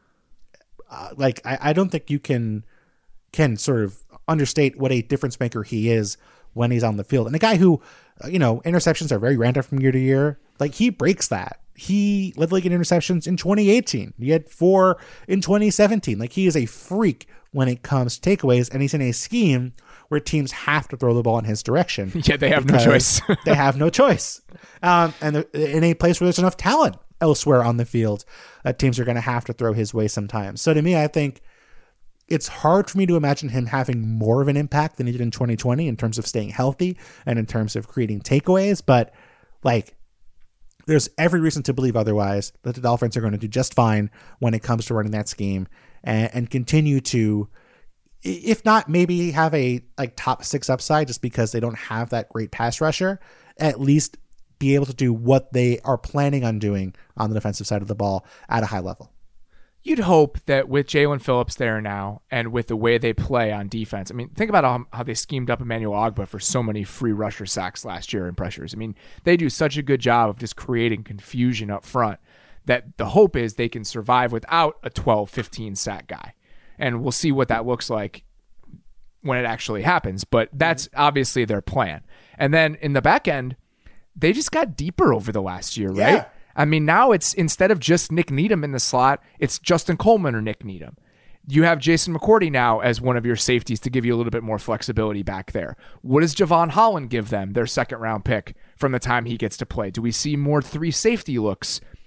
I don't think you can sort of understate what a difference maker he is when he's on the field. And a guy who, interceptions are very random from year to year. Like he breaks that. He led the league in interceptions in 2018. He had 4 in 2017. Like he is a freak when it comes to takeaways, and he's in a scheme where teams have to throw the ball in his direction. Yeah, they have no choice. They have no choice. And in a place where there's enough talent elsewhere on the field, teams are going to have to throw his way sometimes. So to me, I think it's hard for me to imagine him having more of an impact than he did in 2020 in terms of staying healthy and in terms of creating takeaways. But like, there's every reason to believe otherwise, that the Dolphins are going to do just fine when it comes to running that scheme and continue to, if not maybe have a top 6 upside just because they don't have that great pass rusher, at least be able to do what they are planning on doing on the defensive side of the ball at a high level. You'd hope that with Jalen Phillips there now and with the way they play on defense, I mean, think about how they schemed up Emmanuel Ogbah for so many free rusher sacks last year and pressures. I mean, they do such a good job of just creating confusion up front that the hope is they can survive without a 12, 15 sack guy. And we'll see what that looks like when it actually happens, but that's obviously their plan. And then in the back end, they just got deeper over the last year, right? Yeah. I mean, now it's instead of just Nick Needham in the slot, it's Justin Coleman or Nick Needham. You have Jason McCourty now as one of your safeties to give you a little bit more flexibility back there. What does Javon Holland give them, their second-round pick, from the time he gets to play? Do we see more 3 safety looks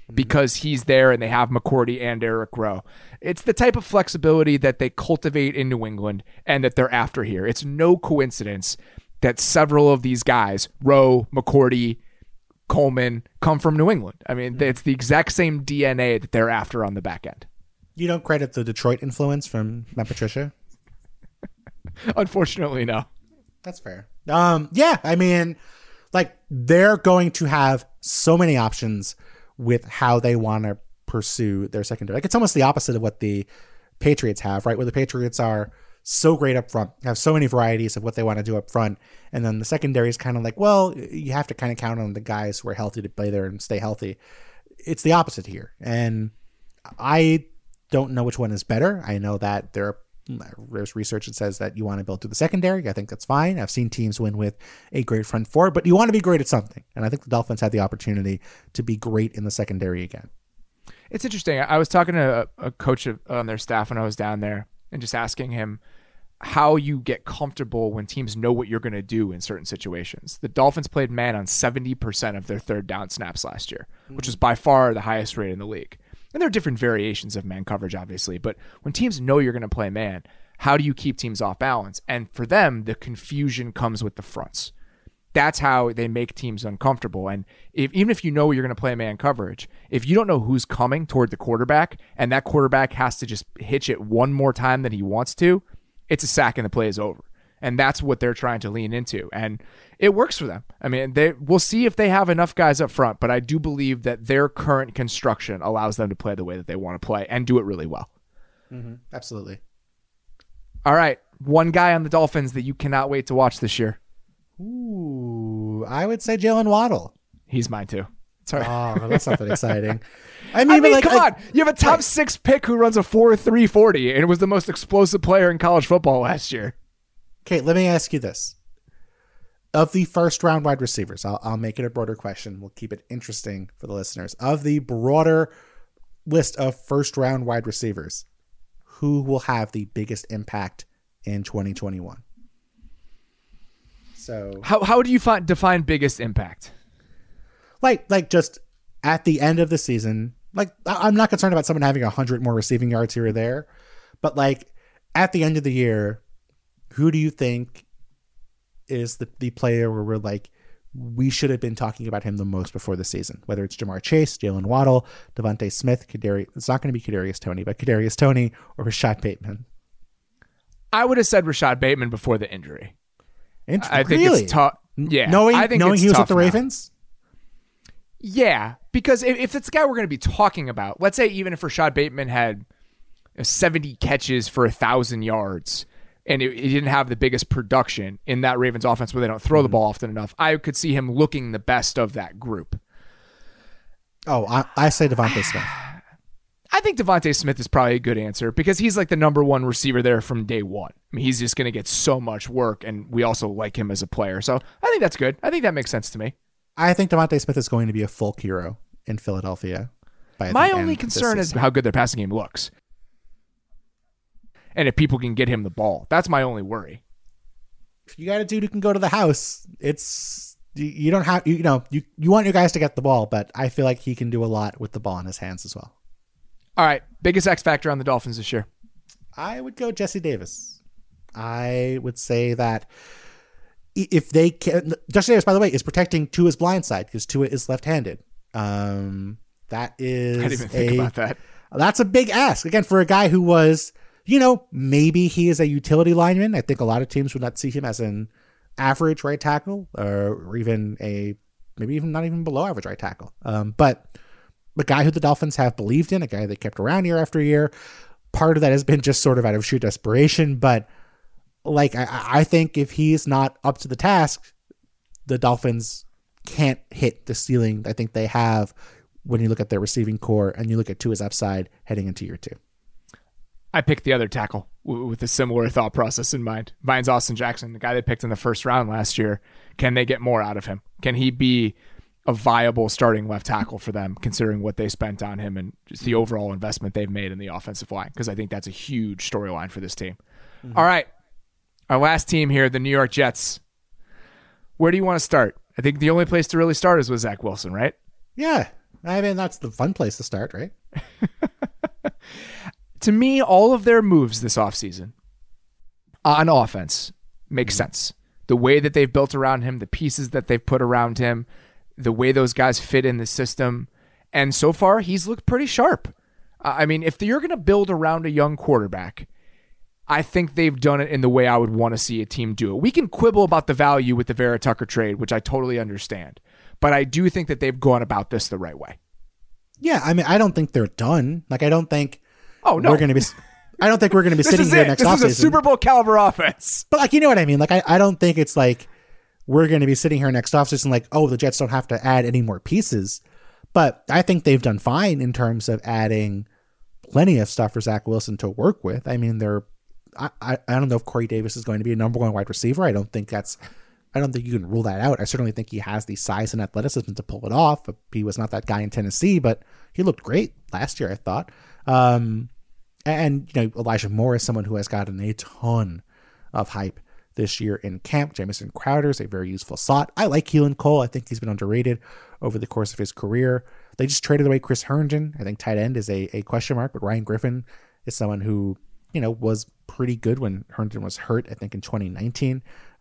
because he's there and they have McCourty and Eric Rowe. It's the type of flexibility that they cultivate in New England and that they're after here. It's no coincidence that several of these guys, Rowe, McCourty, Coleman, come from New England. I mean, it's the exact same DNA that they're after on the back end. You don't credit the Detroit influence from Matt Patricia? Unfortunately, no. That's fair. Yeah, I mean, like, they're going to have so many options with how they want to pursue their secondary. Like, it's almost the opposite of what the Patriots have, right? Where the Patriots are so great up front, have so many varieties of what they want to do up front. And then the secondary is kind of like, well, you have to kind of count on the guys who are healthy to play there and stay healthy. It's the opposite here. And I don't know which one is better. I know that there's research that says that you want to build through the secondary. I think that's fine. I've seen teams win with a great front four, but you want to be great at something. And I think the Dolphins had the opportunity to be great in the secondary again. It's interesting. I was talking to a coach on their staff when I was down there and just asking him how you get comfortable when teams know what you're going to do in certain situations. The Dolphins played man on 70% of their third down snaps last year, which is by far the highest rate in the league. And there are different variations of man coverage, obviously, but when teams know you're going to play man, how do you keep teams off balance? And for them, the confusion comes with the fronts. That's how they make teams uncomfortable. And even if you know you're going to play man coverage, if you don't know who's coming toward the quarterback and that quarterback has to just hitch it one more time than he wants to, it's a sack and the play is over. And that's what they're trying to lean into. And it works for them. I mean, we'll see if they have enough guys up front, but I do believe that their current construction allows them to play the way that they want to play and do it really well. Mm-hmm. Absolutely. All right. One guy on the Dolphins that you cannot wait to watch this year. Ooh, I would say Jalen Waddle. He's mine too. Sorry. Oh, that's something exciting. I mean, like, come on. You have a top 6 pick who runs a 4.3 40 and was the most explosive player in college football last year. Okay, let me ask you this. Of the first round wide receivers, I'll make it a broader question. We'll keep it interesting for the listeners. Of the broader list of first round wide receivers, who will have the biggest impact in 2021? So how do you define biggest impact? Like just at the end of the season, like I'm not concerned about someone having 100 more receiving yards here or there, but like at the end of the year, who do you think is the player where we're like, we should have been talking about him the most before the season? Whether it's Jamar Chase, Jalen Waddle, Devontae Smith, it's not going to be Kadarius Toney, but Kadarius Toney or Rashad Bateman. I would have said Rashad Bateman before the injury. I think really? It's tough. Yeah, knowing he was with the now. Ravens. Yeah, because if it's the guy we're going to be talking about, let's say even if Rashad Bateman had 70 catches for 1,000 yards and he didn't have the biggest production in that Ravens offense where they don't throw the ball often enough, I could see him looking the best of that group. Oh, I say Devontae Smith. I think Devontae Smith is probably a good answer because he's like the number one receiver there from day one. I mean, he's just going to get so much work, and we also like him as a player. So I think that's good. I think that makes sense to me. I think Devontae Smith is going to be a folk hero in Philadelphia. My only concern is how good their passing game looks. And if people can get him the ball. That's my only worry. If you got a dude who can go to the house, it's you don't have you want your guys to get the ball, but I feel like he can do a lot with the ball in his hands as well. All right, biggest X factor on the Dolphins this year. I would go Jesse Davis. I would say that if they can, Jesse Davis, by the way, is protecting Tua's blind side because Tua is left-handed. That is I didn't even think about that. That's a big ask even for a guy who was, maybe he is a utility lineman. I think a lot of teams would not see him as an average right tackle or even maybe even not even below average right tackle. But a guy who the Dolphins have believed in, a guy they kept around year after year. Part of that has been just sort of out of sheer desperation. But like, I think if he's not up to the task, the Dolphins can't hit the ceiling I think they have when you look at their receiving core and you look at Tua's upside heading into year 2. I picked the other tackle with a similar thought process in mind. Mine's Austin Jackson, the guy they picked in the first round last year. Can they get more out of him? Can he be a viable starting left tackle for them, considering what they spent on him and just the overall investment they've made in the offensive line? Because I think that's a huge storyline for this team. Mm-hmm. All right. Our last team here, the New York Jets. Where do you want to start? I think the only place to really start is with Zach Wilson, right? Yeah. I mean, that's the fun place to start, right? To me, all of their moves this offseason on offense make sense. The way that they've built around him, the pieces that they've put around him, the way those guys fit in the system. And so far, he's looked pretty sharp. I mean, if you're going to build around a young quarterback, I think they've done it in the way I would want to see a team do it. We can quibble about the value with the Vera Tucker trade, which I totally understand. But I do think that they've gone about this the right way. Yeah, I mean, I don't think they're done. Like, I don't think we're going to be... I don't think we're going to be sitting here next offseason. This is a Super Bowl caliber offense. But, like, you know what I mean? Like, I don't think it's like we're going to be sitting here next offseason like, oh, the Jets don't have to add any more pieces. But I think they've done fine in terms of adding plenty of stuff for Zach Wilson to work with. I mean, I don't know if Corey Davis is going to be a number one wide receiver. I don't think you can rule that out. I certainly think he has the size and athleticism to pull it off. He was not that guy in Tennessee, but he looked great last year, I thought. And, you know, Elijah Moore is someone who has gotten a ton of hype this year in camp. Jamison Crowder is a very useful slot. I like Keelan Cole. I think he's been underrated over the course of his career. They just traded away Chris Herndon. I think tight end is a question mark, but Ryan Griffin is someone who, you know, was pretty good when Herndon was hurt, I think in 2019.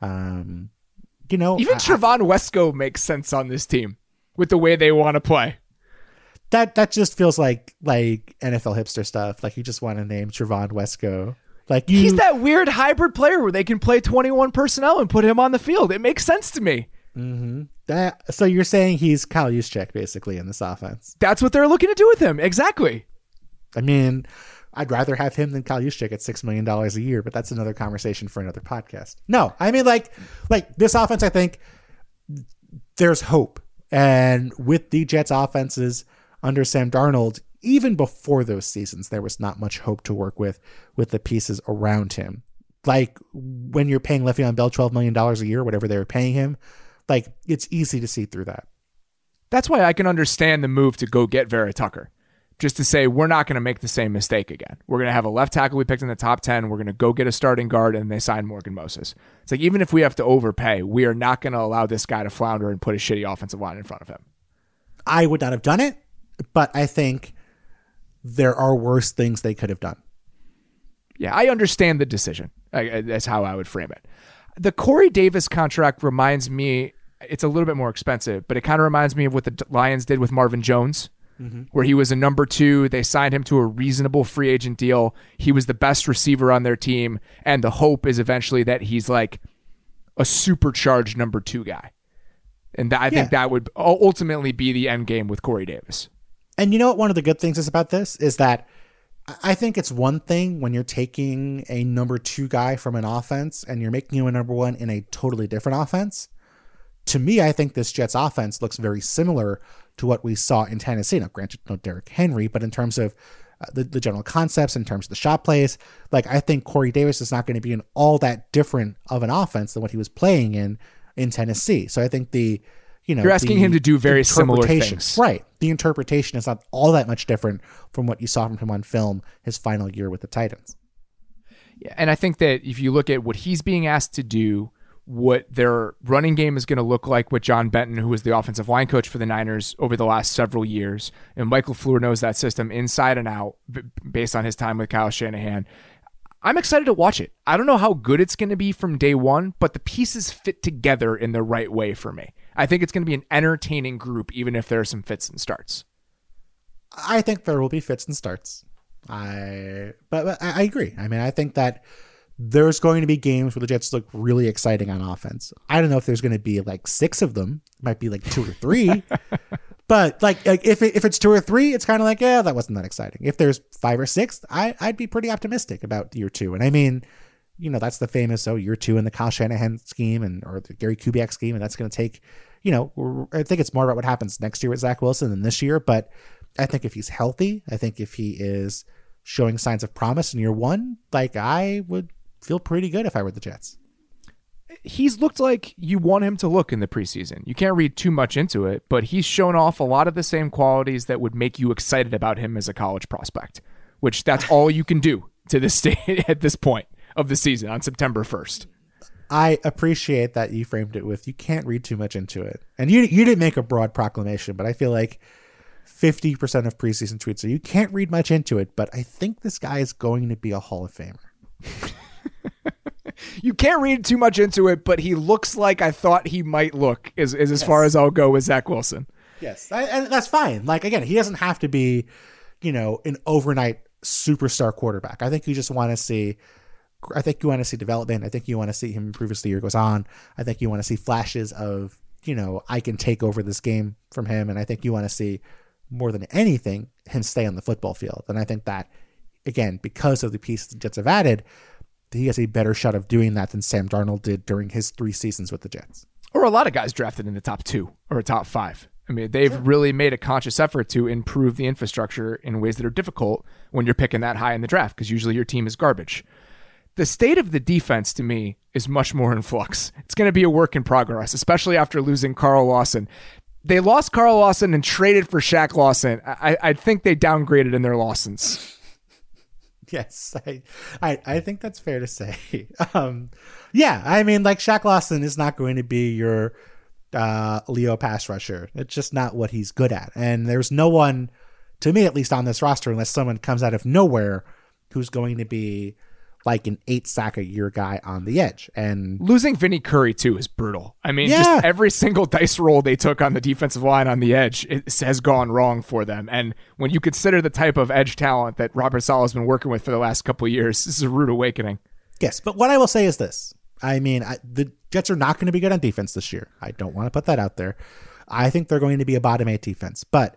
You know, even Trevon Wesco makes sense on this team with the way they want to play. That just feels like NFL hipster stuff. Like, you just want to name Trevon Wesco. Like, he's that weird hybrid player where they can play 21 personnel and put him on the field. It makes sense to me. Mm-hmm. So you're saying he's Kyle Juszczyk basically in this offense? That's what they're looking to do with him. Exactly. I mean, I'd rather have him than Kyle Juszczyk at $6 million a year, but that's another conversation for another podcast. No, I mean, like this offense, I think there's hope. And with the Jets offenses under Sam Darnold, even before those seasons, there was not much hope to work with the pieces around him. Like, when you're paying Le'Veon Bell $12 million a year, whatever they were paying him, like, it's easy to see through that. That's why I can understand the move to go get Vera Tucker. Just to say, we're not going to make the same mistake again. We're going to have a left tackle we picked in the top 10. We're going to go get a starting guard, and they sign Morgan Moses. It's like, even if we have to overpay, we are not going to allow this guy to flounder and put a shitty offensive line in front of him. I would not have done it, but I think there are worse things they could have done. Yeah, I understand the decision. That's how I would frame it. The Corey Davis contract reminds me, it's a little bit more expensive, but it kind of reminds me of what the Lions did with Marvin Jones, where he was a number 2. They signed him to a reasonable free agent deal. He was the best receiver on their team, and the hope is eventually that he's like a supercharged number 2 guy. And I think that would ultimately be the end game with Corey Davis. And you know what one of the good things is about this is that I think it's one thing when you're taking a number 2 guy from an offense and you're making him a number 1 in a totally different offense. To me, I think this Jets offense looks very similar to what we saw in Tennessee. Now, granted, no Derrick Henry, but in terms of the general concepts, in terms of the shot plays, like, I think Corey Davis is not going to be an all that different of an offense than what he was playing in Tennessee. So I think you're asking him to do very similar things. Right. The interpretation is not all that much different from what you saw from him on film his final year with the Titans. Yeah, and I think that if you look at what he's being asked to do, what their running game is going to look like with John Benton, who was the offensive line coach for the Niners over the last several years, and Michael Fleur knows that system inside and out based on his time with Kyle Shanahan, I'm excited to watch it. I don't know how good it's going to be from day one, but the pieces fit together in the right way for me. I think it's going to be an entertaining group, even if there are some fits and starts. I think there will be fits and starts. But I agree. I mean, I think that there's going to be games where the Jets look really exciting on offense. I don't know if there's going to be like 6 of them. It might be like 2 or 3. But like if it's 2 or 3, it's kind of like, yeah, that wasn't that exciting. If there's 5 or 6, I'd be pretty optimistic about year 2. And I mean, you know, that's the famous year 2 in the Kyle Shanahan scheme or the Gary Kubiak scheme, and that's going to take, you know, I think it's more about what happens next year with Zach Wilson than this year. But I think if he's healthy, I think if he is showing signs of promise in year 1, like, I would feel pretty good if I were the Jets. He's looked like you want him to look in the preseason. You can't read too much into it, but he's shown off a lot of the same qualities that would make you excited about him as a college prospect, which that's all you can do to this state at this point of the season on September 1st. I appreciate that you framed it with, you can't read too much into it. And you didn't make a broad proclamation, but I feel like 50% of preseason tweets, so you can't read much into it, but I think this guy is going to be a Hall of Famer. You can't read too much into it, but he looks like I thought he might look, is as far as I'll go with Zach Wilson. Yes, and that's fine. Like, again, he doesn't have to be, an overnight superstar quarterback. I think you just want to see, development. I think you want to see him improve as the year goes on. I think you want to see flashes of, I can take over this game from him. And I think you want to see, more than anything, him stay on the football field. And I think that, again, because of the pieces the Jets have added, he has a better shot of doing that than Sam Darnold did during his 3 seasons with the Jets. Or a lot of guys drafted in the top 2 or top 5. I mean, they've really made a conscious effort to improve the infrastructure in ways that are difficult when you're picking that high in the draft, because usually your team is garbage. The state of the defense, to me, is much more in flux. It's going to be a work in progress, especially after losing Carl Lawson. They lost Carl Lawson and traded for Shaq Lawson. I think they downgraded in their Lawsons. Yes, I think that's fair to say. Yeah, I mean, like, Shaq Lawson is not going to be your Leo pass rusher. It's just not what he's good at. And there's no one, to me at least, on this roster, unless someone comes out of nowhere, who's going to be like an 8-sack-a-year guy on the edge. And losing Vinny Curry, too, is brutal. I mean, just every single dice roll they took on the defensive line on the edge has gone wrong for them. And when you consider the type of edge talent that Robert Saleh has been working with for the last couple of years, this is a rude awakening. Yes, but what I will say is this. I mean, the Jets are not going to be good on defense this year. I don't want to put that out there. I think they're going to be a bottom 8 defense. But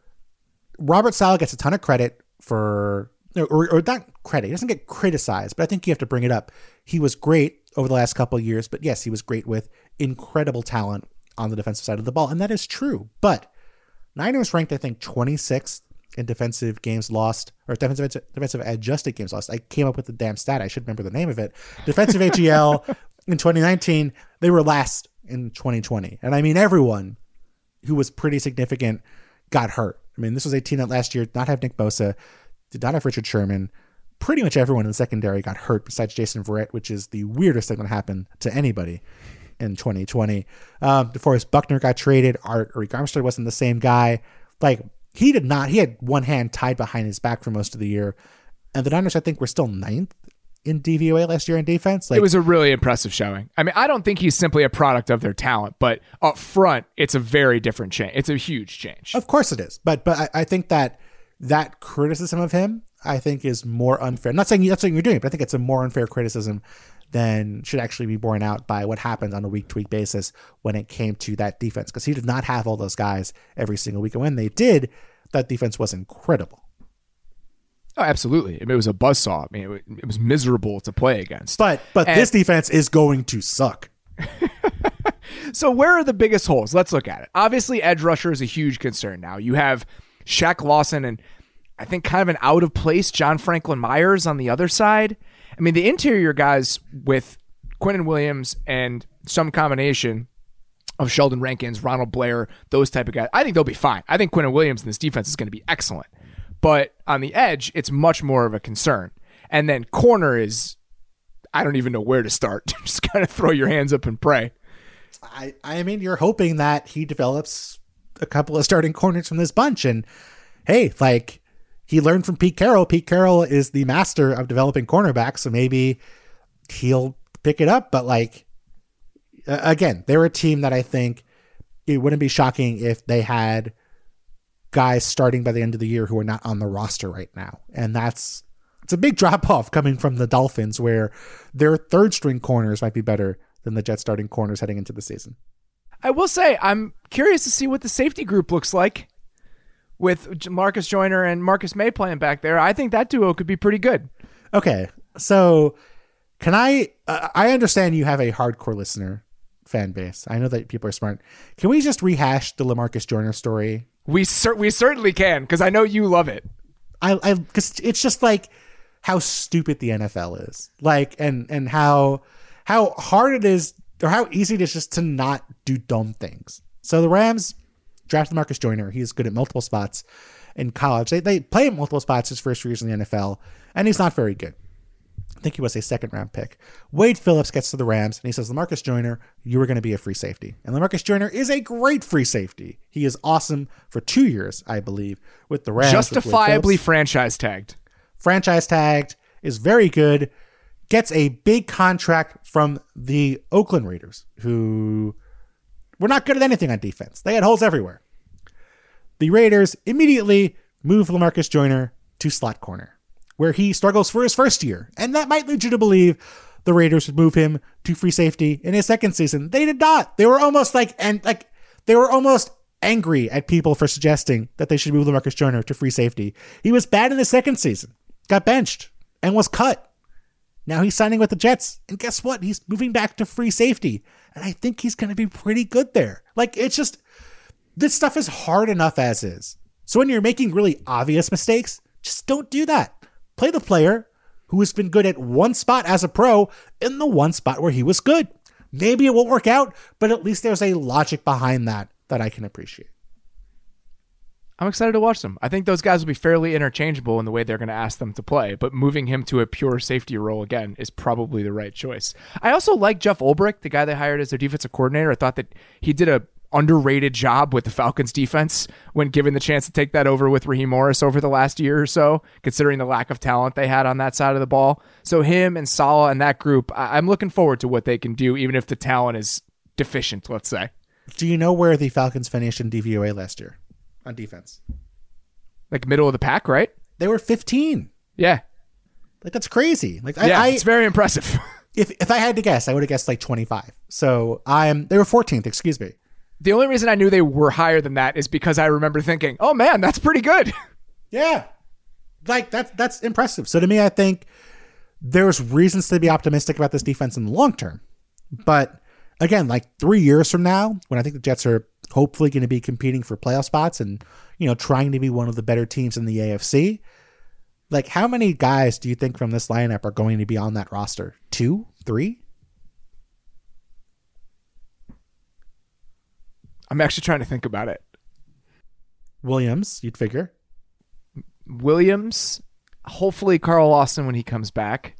Robert Saleh gets a ton of credit for... Or not credit. He doesn't get criticized, but I think you have to bring it up. He was great over the last couple of years, but yes, he was great with incredible talent on the defensive side of the ball, and that is true. But Niners ranked, I think, 26th in defensive games lost, or defensive adjusted games lost. I came up with the damn stat. I should remember the name of it. Defensive AGL in 2019, they were last in 2020. And I mean, everyone who was pretty significant got hurt. I mean, this was a team that last year did not have Nick Bosa, did not have Richard Sherman. Pretty much everyone in the secondary got hurt besides Jason Verrett, which is the weirdest thing that happened to anybody in 2020. DeForest Buckner got traded. Arik Armstead wasn't the same guy. Like, he had one hand tied behind his back for most of the year. And the Niners, I think, were still 9th in DVOA last year in defense. Like, it was a really impressive showing. I mean, I don't think he's simply a product of their talent, but up front, it's a very different change. It's a huge change. Of course it is. But I think that criticism of him, I think, is more unfair. I'm not saying that's what you're doing, but I think it's a more unfair criticism than should actually be borne out by what happened on a week-to-week basis when it came to that defense, because he did not have all those guys every single week. And when they did, that defense was incredible. Oh, absolutely. I mean, it was a buzzsaw. I mean, it was miserable to play against. But this defense is going to suck. So where are the biggest holes? Let's look at it. Obviously, edge rusher is a huge concern now. You have Shaq Lawson and I think kind of an out-of-place John Franklin Myers on the other side. I mean, the interior guys with Quinnen Williams and some combination of Sheldon Rankins, Ronald Blair, those type of guys, I think they'll be fine. I think Quinnen Williams in this defense is going to be excellent. But on the edge, it's much more of a concern. And then corner is, I don't even know where to start. Just kind of throw your hands up and pray. I mean, you're hoping that he develops a couple of starting corners from this bunch. And hey, like, he learned from Pete Carroll. Pete Carroll is the master of developing cornerbacks, so maybe he'll pick it up. But, like, again, they're a team that I think it wouldn't be shocking if they had guys starting by the end of the year who are not on the roster right now. And it's a big drop off coming from the Dolphins, where their third string corners might be better than the Jets starting corners heading into the season. I will say, I'm curious to see what the safety group looks like with Marcus Joyner and Marcus May playing back there. I think that duo could be pretty good. Okay. So can I understand you have a hardcore listener fan base. I know that people are smart. Can we just rehash the LaMarcus Joyner story? We certainly can, because I know you love it. Because it's just like how stupid the NFL is, like, and how hard it is, or how easy it is just to not do dumb things. So the Rams drafted Marcus Joyner. He's good at multiple spots in college. They play him multiple spots his first 3 years in the NFL, and he's not very good. I think he was a second-round pick. Wade Phillips gets to the Rams, and he says, LaMarcus Joyner, you were going to be a free safety. And LaMarcus Joyner is a great free safety. He is awesome for 2 years, I believe, with the Rams. Justifiably franchise tagged. Franchise tagged, is very good, gets a big contract from the Oakland Raiders, who were not good at anything on defense. They had holes everywhere. The Raiders immediately move LaMarcus Joyner to slot corner, where he struggles for his first year. And that might lead you to believe the Raiders would move him to free safety in his second season. They did not. They were almost angry at people for suggesting that they should move LaMarcus Joyner to free safety. He was bad in his second season, got benched, and was cut. Now he's signing with the Jets. And guess what? He's moving back to free safety. And I think he's going to be pretty good there. Like, it's just, this stuff is hard enough as is. So when you're making really obvious mistakes, just don't do that. Play the player who has been good at one spot as a pro in the one spot where he was good. Maybe it won't work out, but at least there's a logic behind that I can appreciate. I'm excited to watch them. I think those guys will be fairly interchangeable in the way they're going to ask them to play, but moving him to a pure safety role again is probably the right choice. I also like Jeff Ulbrich, the guy they hired as their defensive coordinator. I thought that he did a underrated job with the Falcons defense when given the chance to take that over with Raheem Morris over the last year or so, considering the lack of talent they had on that side of the ball. So him and Saleh and that group, I'm looking forward to what they can do, even if the talent is deficient, let's say. Do you know where the Falcons finished in DVOA last year on defense? Like middle of the pack, right? They were 15. Yeah. Like, that's crazy. Like, it's very impressive. If I had to guess, I would have guessed like 25. So they were 14th, excuse me. The only reason I knew they were higher than that is because I remember thinking, oh man, that's pretty good. Yeah. Like, that's impressive. So to me, I think there's reasons to be optimistic about this defense in the long term. But again, like 3 years from now, when I think the Jets are hopefully going to be competing for playoff spots and, trying to be one of the better teams in the AFC, like, how many guys do you think from this lineup are going to be on that roster? 2, 3? I'm actually trying to think about it. Williams, you'd figure. Williams, hopefully Carl Lawson when he comes back.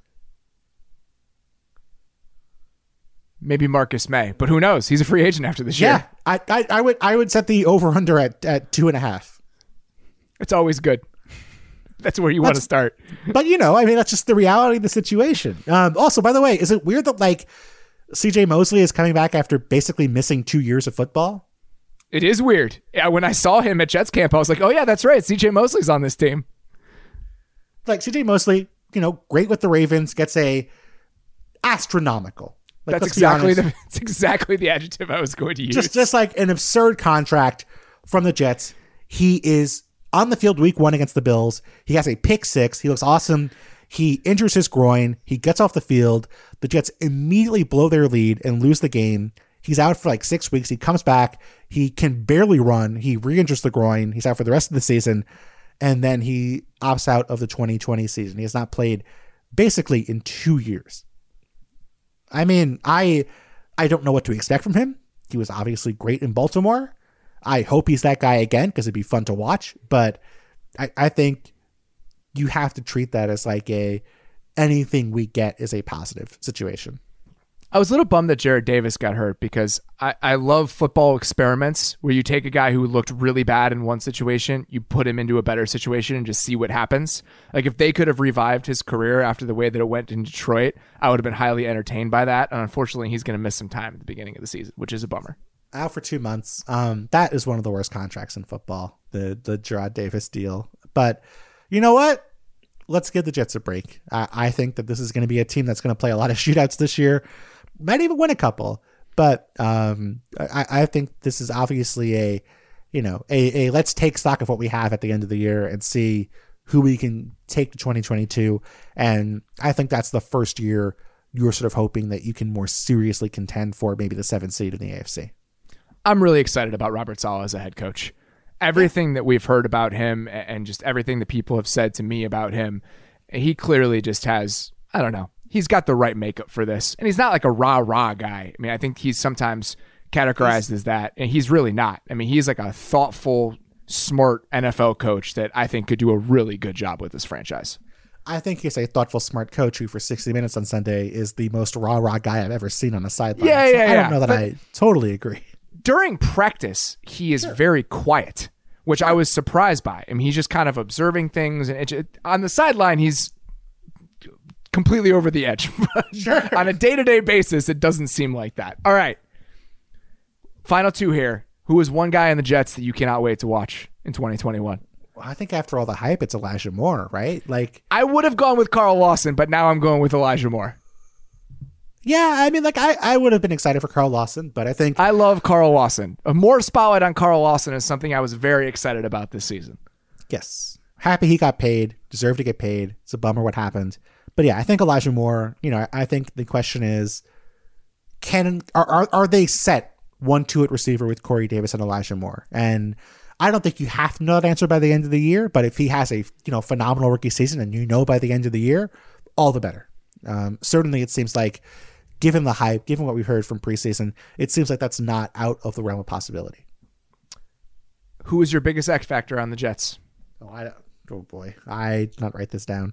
Maybe Marcus May, but who knows? He's a free agent after this year. Yeah, I would set the over-under at 2.5. It's always good. That's where you want to start. But, that's just the reality of the situation. Also, by the way, is it weird that, like, CJ Mosley is coming back after basically missing 2 years of football? It is weird. Yeah, when I saw him at Jets camp, I was like, oh yeah, that's right. CJ Mosley's on this team. Like, CJ Mosley, great with the Ravens, gets a astronomical. Like, that's exactly the adjective I was going to use. Just like an absurd contract from the Jets. He is on the field week 1 against the Bills. He has a pick 6. He looks awesome. He injures his groin. He gets off the field. The Jets immediately blow their lead and lose the game. He's out for like 6 weeks. He comes back. He can barely run. He re-injures the groin. He's out for the rest of the season. And then he opts out of the 2020 season. He has not played basically in 2 years. I mean, I don't know what to expect from him. He was obviously great in Baltimore. I hope he's that guy again because it'd be fun to watch. But I think you have to treat that as like anything we get is a positive situation. I was a little bummed that Jared Davis got hurt because I love football experiments where you take a guy who looked really bad in one situation, you put him into a better situation and just see what happens. Like if they could have revived his career after the way that it went in Detroit, I would have been highly entertained by that. And unfortunately, he's going to miss some time at the beginning of the season, which is a bummer. Out for 2 months. That is one of the worst contracts in football, the Jared Davis deal. But you know what? Let's give the Jets a break. I think that this is going to be a team that's going to play a lot of shootouts this year. Might even win a couple, but I think this is obviously a let's take stock of what we have at the end of the year and see who we can take to 2022. And I think that's the first year you're sort of hoping that you can more seriously contend for maybe the 7th seed in the AFC. I'm really excited about Robert Saleh as a head coach. Everything that we've heard about him and just everything that people have said to me about him, he clearly just has, I don't know. He's got the right makeup for this. And he's not like a rah-rah guy. I mean, I think he's sometimes categorized as that, and he's really not. I mean, he's like a thoughtful, smart NFL coach that I think could do a really good job with this franchise. I think he's a thoughtful, smart coach who for 60 Minutes on Sunday is the most rah-rah guy I've ever seen on a sideline. Yeah. I don't know that I totally agree. During practice, he is very quiet, which I was surprised by. I mean, he's just kind of observing things. And on the sideline, he's completely over the edge. Sure. On a day-to-day basis, it doesn't seem like that. All right. Final two here. Who is one guy in the Jets that you cannot wait to watch in 2021? I think after all the hype, it's Elijah Moore, right? Like, I would have gone with Carl Lawson, but now I'm going with Elijah Moore. Yeah, I mean, like, I would have been excited for Carl Lawson, but I think... I love Carl Lawson. A more spotlight on Carl Lawson is something I was very excited about this season. Yes. Happy he got paid, deserved to get paid. It's a bummer what happened. But yeah, I think Elijah Moore, I think the question is, are they set 1-2 at receiver with Corey Davis and Elijah Moore? And I don't think you have to know that answer by the end of the year, but if he has a phenomenal rookie season and by the end of the year, all the better. Certainly it seems like, given the hype, given what we heard from preseason, it seems like that's not out of the realm of possibility. Who is your biggest X factor on the Jets? Oh boy, I did not write this down.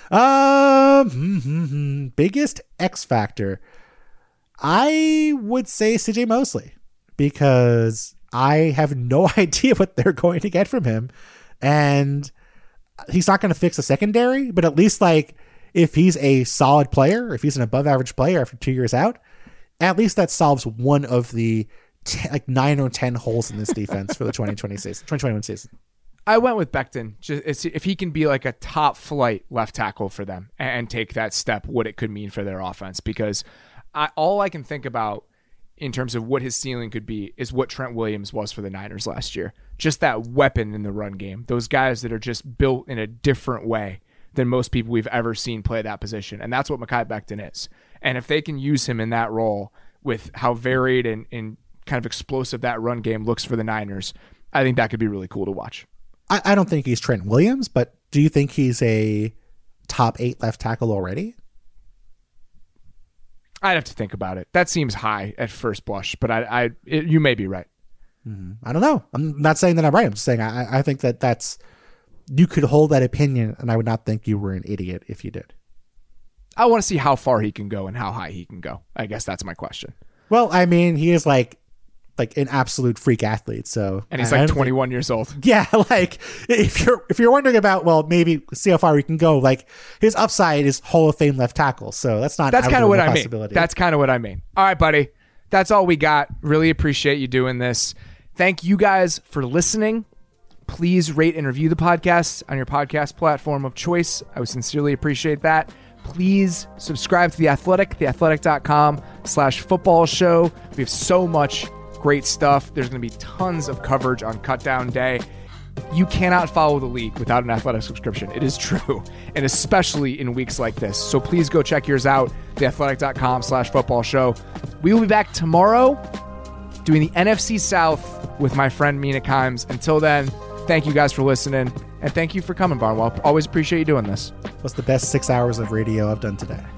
Biggest X factor, I would say CJ Mosley, because I have no idea what they're going to get from him. And he's not going to fix the secondary, but at least if he's a solid player, if he's an above average player after 2 years out, at least that solves one of the 9 or 10 holes in this defense for the 2021 season. I went with Becton. If he can be a top flight left tackle for them and take that step, what it could mean for their offense, because all I can think about in terms of what his ceiling could be is what Trent Williams was for the Niners last year. Just that weapon in the run game. Those guys that are just built in a different way than most people we've ever seen play that position. And that's what Mekhi Becton is. And if they can use him in that role with how varied and kind of explosive that run game looks for the Niners, I think that could be really cool to watch. I don't think he's Trent Williams, but do you think he's a top 8 left tackle already? I'd have to think about it. That seems high at first blush, but you may be right. I don't know. I'm not saying that I'm right. I'm just saying I think that's... You could hold that opinion, and I would not think you were an idiot if you did. I want to see how far he can go and how high he can go. I guess that's my question. Well, I mean, he is like an absolute freak athlete. So, and he's 21 years old. Yeah, if you're wondering about, well, maybe see how far he can go. His upside is Hall of Fame left tackle. So that's kind of what I mean. That's kind of what I mean. All right, buddy. That's all we got. Really appreciate you doing this. Thank you guys for listening. Please rate and review the podcast on your podcast platform of choice. I would sincerely appreciate that. Please subscribe to The Athletic, theathletic.com/football show. We have so much great stuff. There's going to be tons of coverage on Cutdown Day. You cannot follow the league without an Athletic subscription. It is true, and especially in weeks like this. So please go check yours out, theathletic.com/football show. We will be back tomorrow doing the NFC South with my friend Mina Kimes. Until then, thank you guys for listening, and thank you for coming, Barnwell. Always appreciate you doing this. What's the best 6 hours of radio I've done today?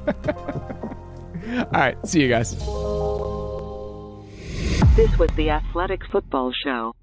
All right, see you guys. This was the Athletic Football Show.